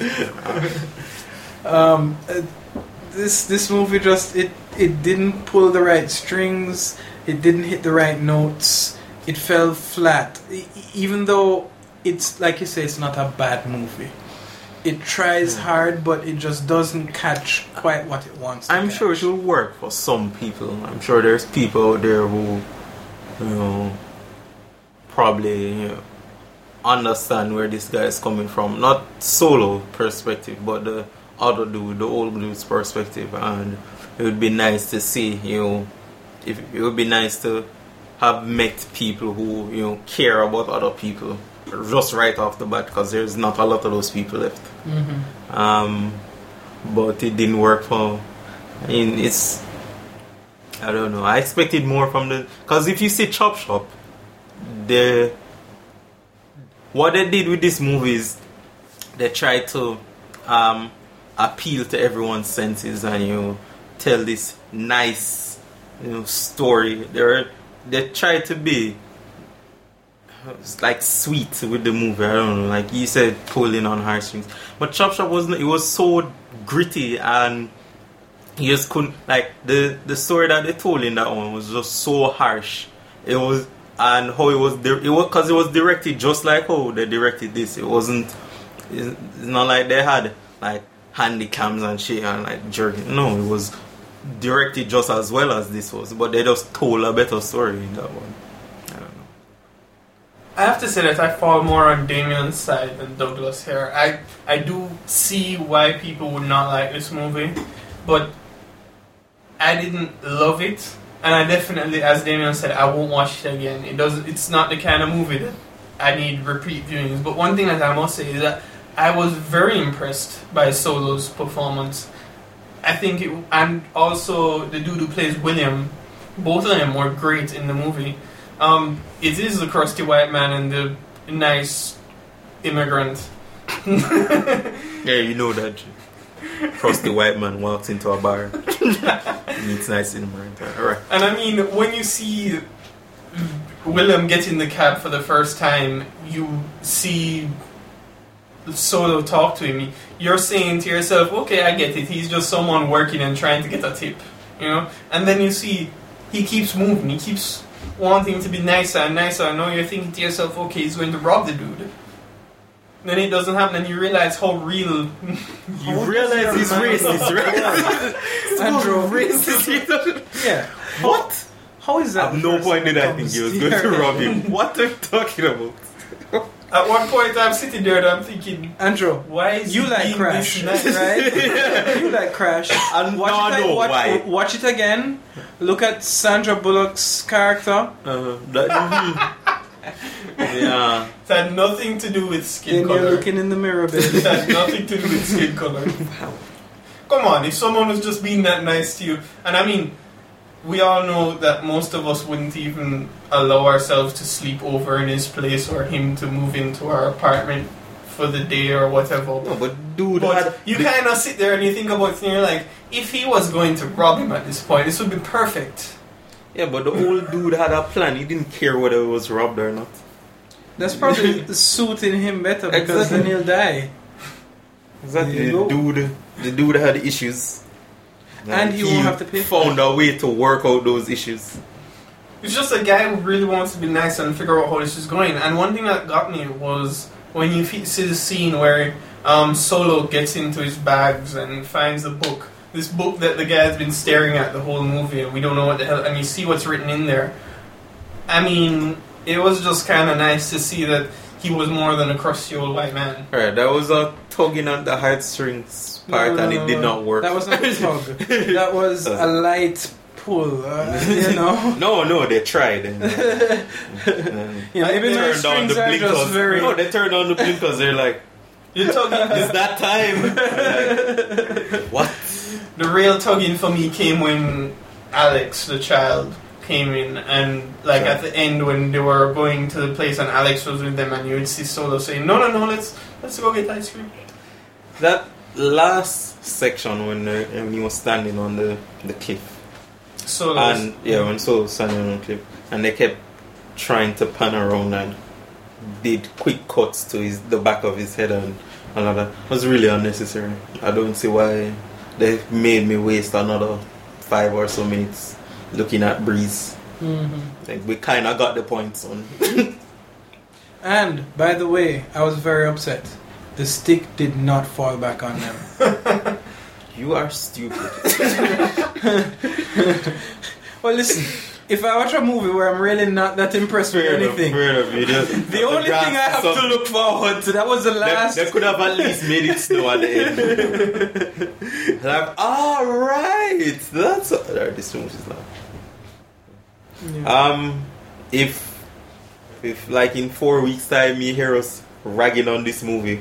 it. This movie just... It didn't pull the right strings. It didn't hit the right notes. It fell flat, even though it's, like you say, it's not a bad movie. It tries hard, but it just doesn't catch quite what it wants to I'm catch. sure it will work for some people. I'm sure there's people out there who, you know, probably, you know, understand where this guy is coming from. Not Solo perspective, but the other dude, the old dude's perspective. And it would be nice to see, you know, it would be nice to have met people who, you know, care about other people just right off the bat, because there's not a lot of those people left. But it didn't work for... I mean, it's... I don't know. I expected more from the... Because if you see Chop Shop, what they did with this movie is they tried to appeal to everyone's senses and, you know, tell this nice, you know, story. They tried to be like sweet with the movie. I don't know, like you said, pulling on heartstrings. But Chop Shop wasn't. It was so gritty, and you just couldn't, like, the story that they told in that one was just so harsh. It was, and how it was because it was directed just like how they directed this. It wasn't. It's not like they had like handy cams and shit and like jerking. No, it was directed just as well as this was, but they just told a better story in that one. I don't know. I have to say that I fall more on Damien's side than Douglas here. I do see why people would not like this movie, but I didn't love it, and I definitely, as Damien said, I won't watch it again. It's not the kind of movie that I need repeat viewings. But one thing that I must say is that I was very impressed by Solo's performance. I think and also the dude who plays William, both of them were great in the movie. It is the crusty white man and the nice immigrant. Yeah, you know that. Crusty white man walks into a bar, meets nice immigrant. Alright. And I mean, when you see William get in the cab for the first time, you see Solo talk to him. You're saying to yourself, okay, I get it. He's just someone working and trying to get a tip, you know. And then you see he keeps moving. He keeps wanting to be nicer and nicer. And now you're thinking to yourself, okay, he's going to rob the dude. Then it doesn't happen, and you realize how real. You realize he's racist, right? Andrew, racist. Yeah. What? How is that? At no point did I think he was going to rob him. What are you talking about? At one point, I'm sitting there and I'm thinking, Andrew, why is you he like being Crash, this nice? right? You like Crash. And why? Watch it again. Look at Sandra Bullock's character. Yeah. It had nothing to do with skin Then color. you're looking in the mirror, baby. It had nothing to do with skin color. Come on, if someone was just being that nice to you, and I mean, we all know that most of us wouldn't even allow ourselves to sleep over in his place or him to move into our apartment for the day or whatever. No, but dude, you kind of sit there and you think about it and you're like, if he was going to rob him at this point, this would be perfect. Yeah, but the old dude had a plan. He didn't care whether it was robbed or not. That's probably suiting him better because then he'll die. Exactly. The dude had issues. And he won't have to pay for found a way to work out those issues. It's just a guy who really wants to be nice and figure out how this is going. And one thing that got me was when you see the scene where Solo gets into his bags and finds a book. This book that the guy's been staring at the whole movie, and we don't know what the hell. And you see what's written in there. I mean, it was just kind of nice to see that he was more than a crusty old white man. Alright, that was a tugging on the heartstrings part, and it did not work. That was not a tug. That was a light pull. You know. No, they tried. And, maybe my strings are just very. No, they turned on the blinkers. They're like, "You're tugging." It's that time. Like, what? The real tugging for me came when Alex, the child, came in, and like at the end when they were going to the place and Alex was with them, and you would see Solo saying, "No, let's go get ice cream." That last section when he was standing on the cliff, when Solo was standing on the cliff, and they kept trying to pan around and did quick cuts to the back of his head and all of that. It was really unnecessary. I don't see why they made me waste another 5 or so minutes looking at Breeze. Mm-hmm. Like, we kind of got the point, son. And by the way, I was very upset. The stick did not fall back on them. You are stupid. Well, listen. If I watch a movie where I'm really not that impressed with anything, the only thing I have to look forward to, that was the last. They could have at least made it snow at the end. Like, alright, that's this movie is now. Yeah. If like in 4 weeks' time you hear us ragging on this movie,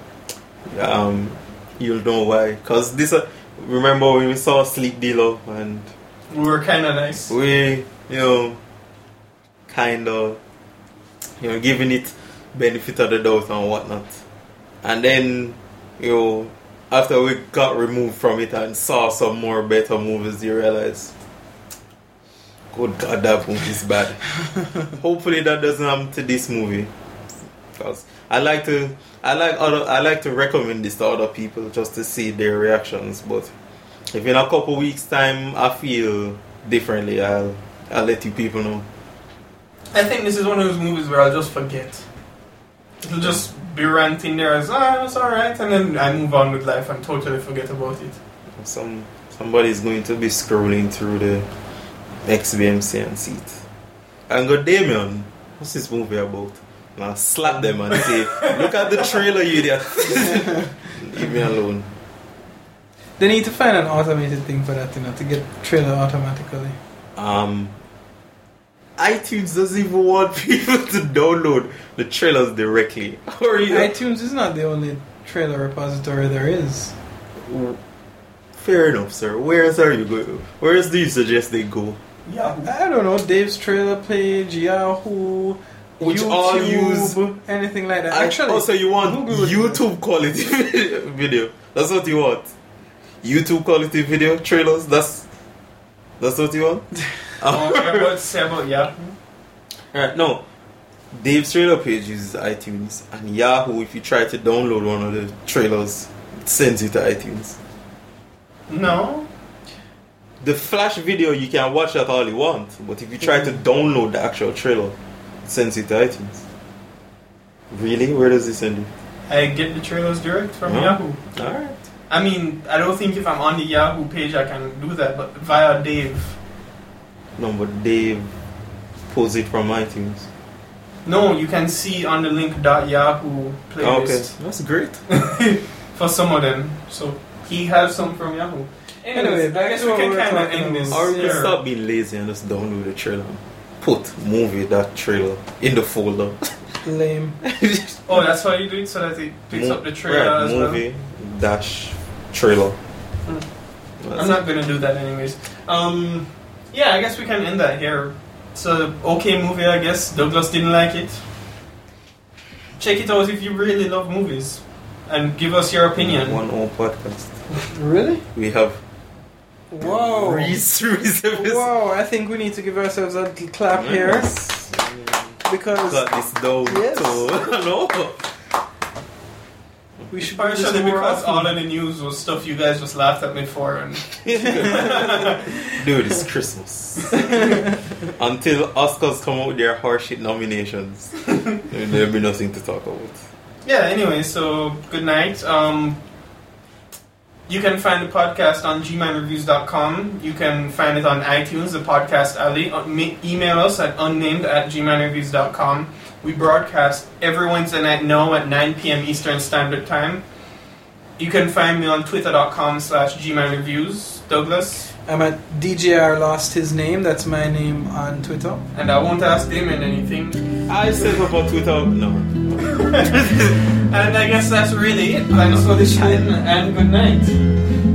you'll know why. Cause this, remember when we saw Sleep Dealer and we were kind of nice. We, giving it benefit of the doubt and whatnot. And then, after we got removed from it and saw some more better movies, you realize, good God, that movie is bad. Hopefully that doesn't happen to this movie. Because I like to recommend this to other people just to see their reactions. But if in a couple weeks' time I feel differently, I'll let you people know. I think this is one of those movies where I'll just forget. It'll just be ranting there as, it's alright, and then I move on with life and totally forget about it. Somebody's going to be scrolling through the XBMC and see it. And go, Damien, what's this movie about? And I'll slap them and say, look at the trailer, you idiot. Leave me alone. They need to find an automated thing for that, to get trailer automatically. iTunes doesn't even want people to download the trailers directly. iTunes is not the only trailer repository there is. Fair enough, sir. Where else are you going? Where else do you suggest they go? Yeah, I don't know. Dave's trailer page, Yahoo, which YouTube, all use anything like that. Actually, also you want YouTube quality video. That's what you want. YouTube quality video trailers. That's what you want. About Yahoo. No. Dave's trailer page uses iTunes, and Yahoo, if you try to download one of the trailers, it sends you to iTunes. No. The Flash video, you can watch that all you want, but if you try to download the actual trailer, it sends you to iTunes. Really? Where does it send you? I get the trailers direct from Yahoo. Alright. I mean, I don't think if I'm on the Yahoo page I can do that, but via Dave. No, but Dave pulls it from iTunes. No, you can see on the link.yahoo playlist. Okay, that's great. For some of them. So he has some from Yahoo. Anyways, I guess we can kind of end this. Or you stop being lazy and just download the trailer. Put trailer in the folder. Lame. Oh, that's why you do it, so that it picks up the trailer as well? Movie dash trailer. I'm not going to do that anyways. Yeah, I guess we can end that here. It's an okay movie, I guess. Douglas didn't like it. Check it out if you really love movies. And give us your opinion. One whole podcast. Really? We have... Whoa. Whoa, I think we need to give ourselves a little clap here. Because... Got this down. Yes. No. We should partially because all of the news was stuff you guys just laughed at me for. And Dude, it's Christmas. Until Oscars come out with their horseshit nominations, there'll be nothing to talk about. Yeah, anyway, so good night. You can find the podcast on gmanreviews.com. You can find it on iTunes, the Podcast Alley. Email us at unnamed@gmanreviews.com. We broadcast every Wednesday night now at 9 p.m. Eastern Standard Time. You can find me on twitter.com/gmanreviews. Douglas? I'm at DJR Lost His Name. That's my name on Twitter. And I won't ask Damon anything. I said about Twitter, no. And I guess that's really it. Thanks for listening and good night.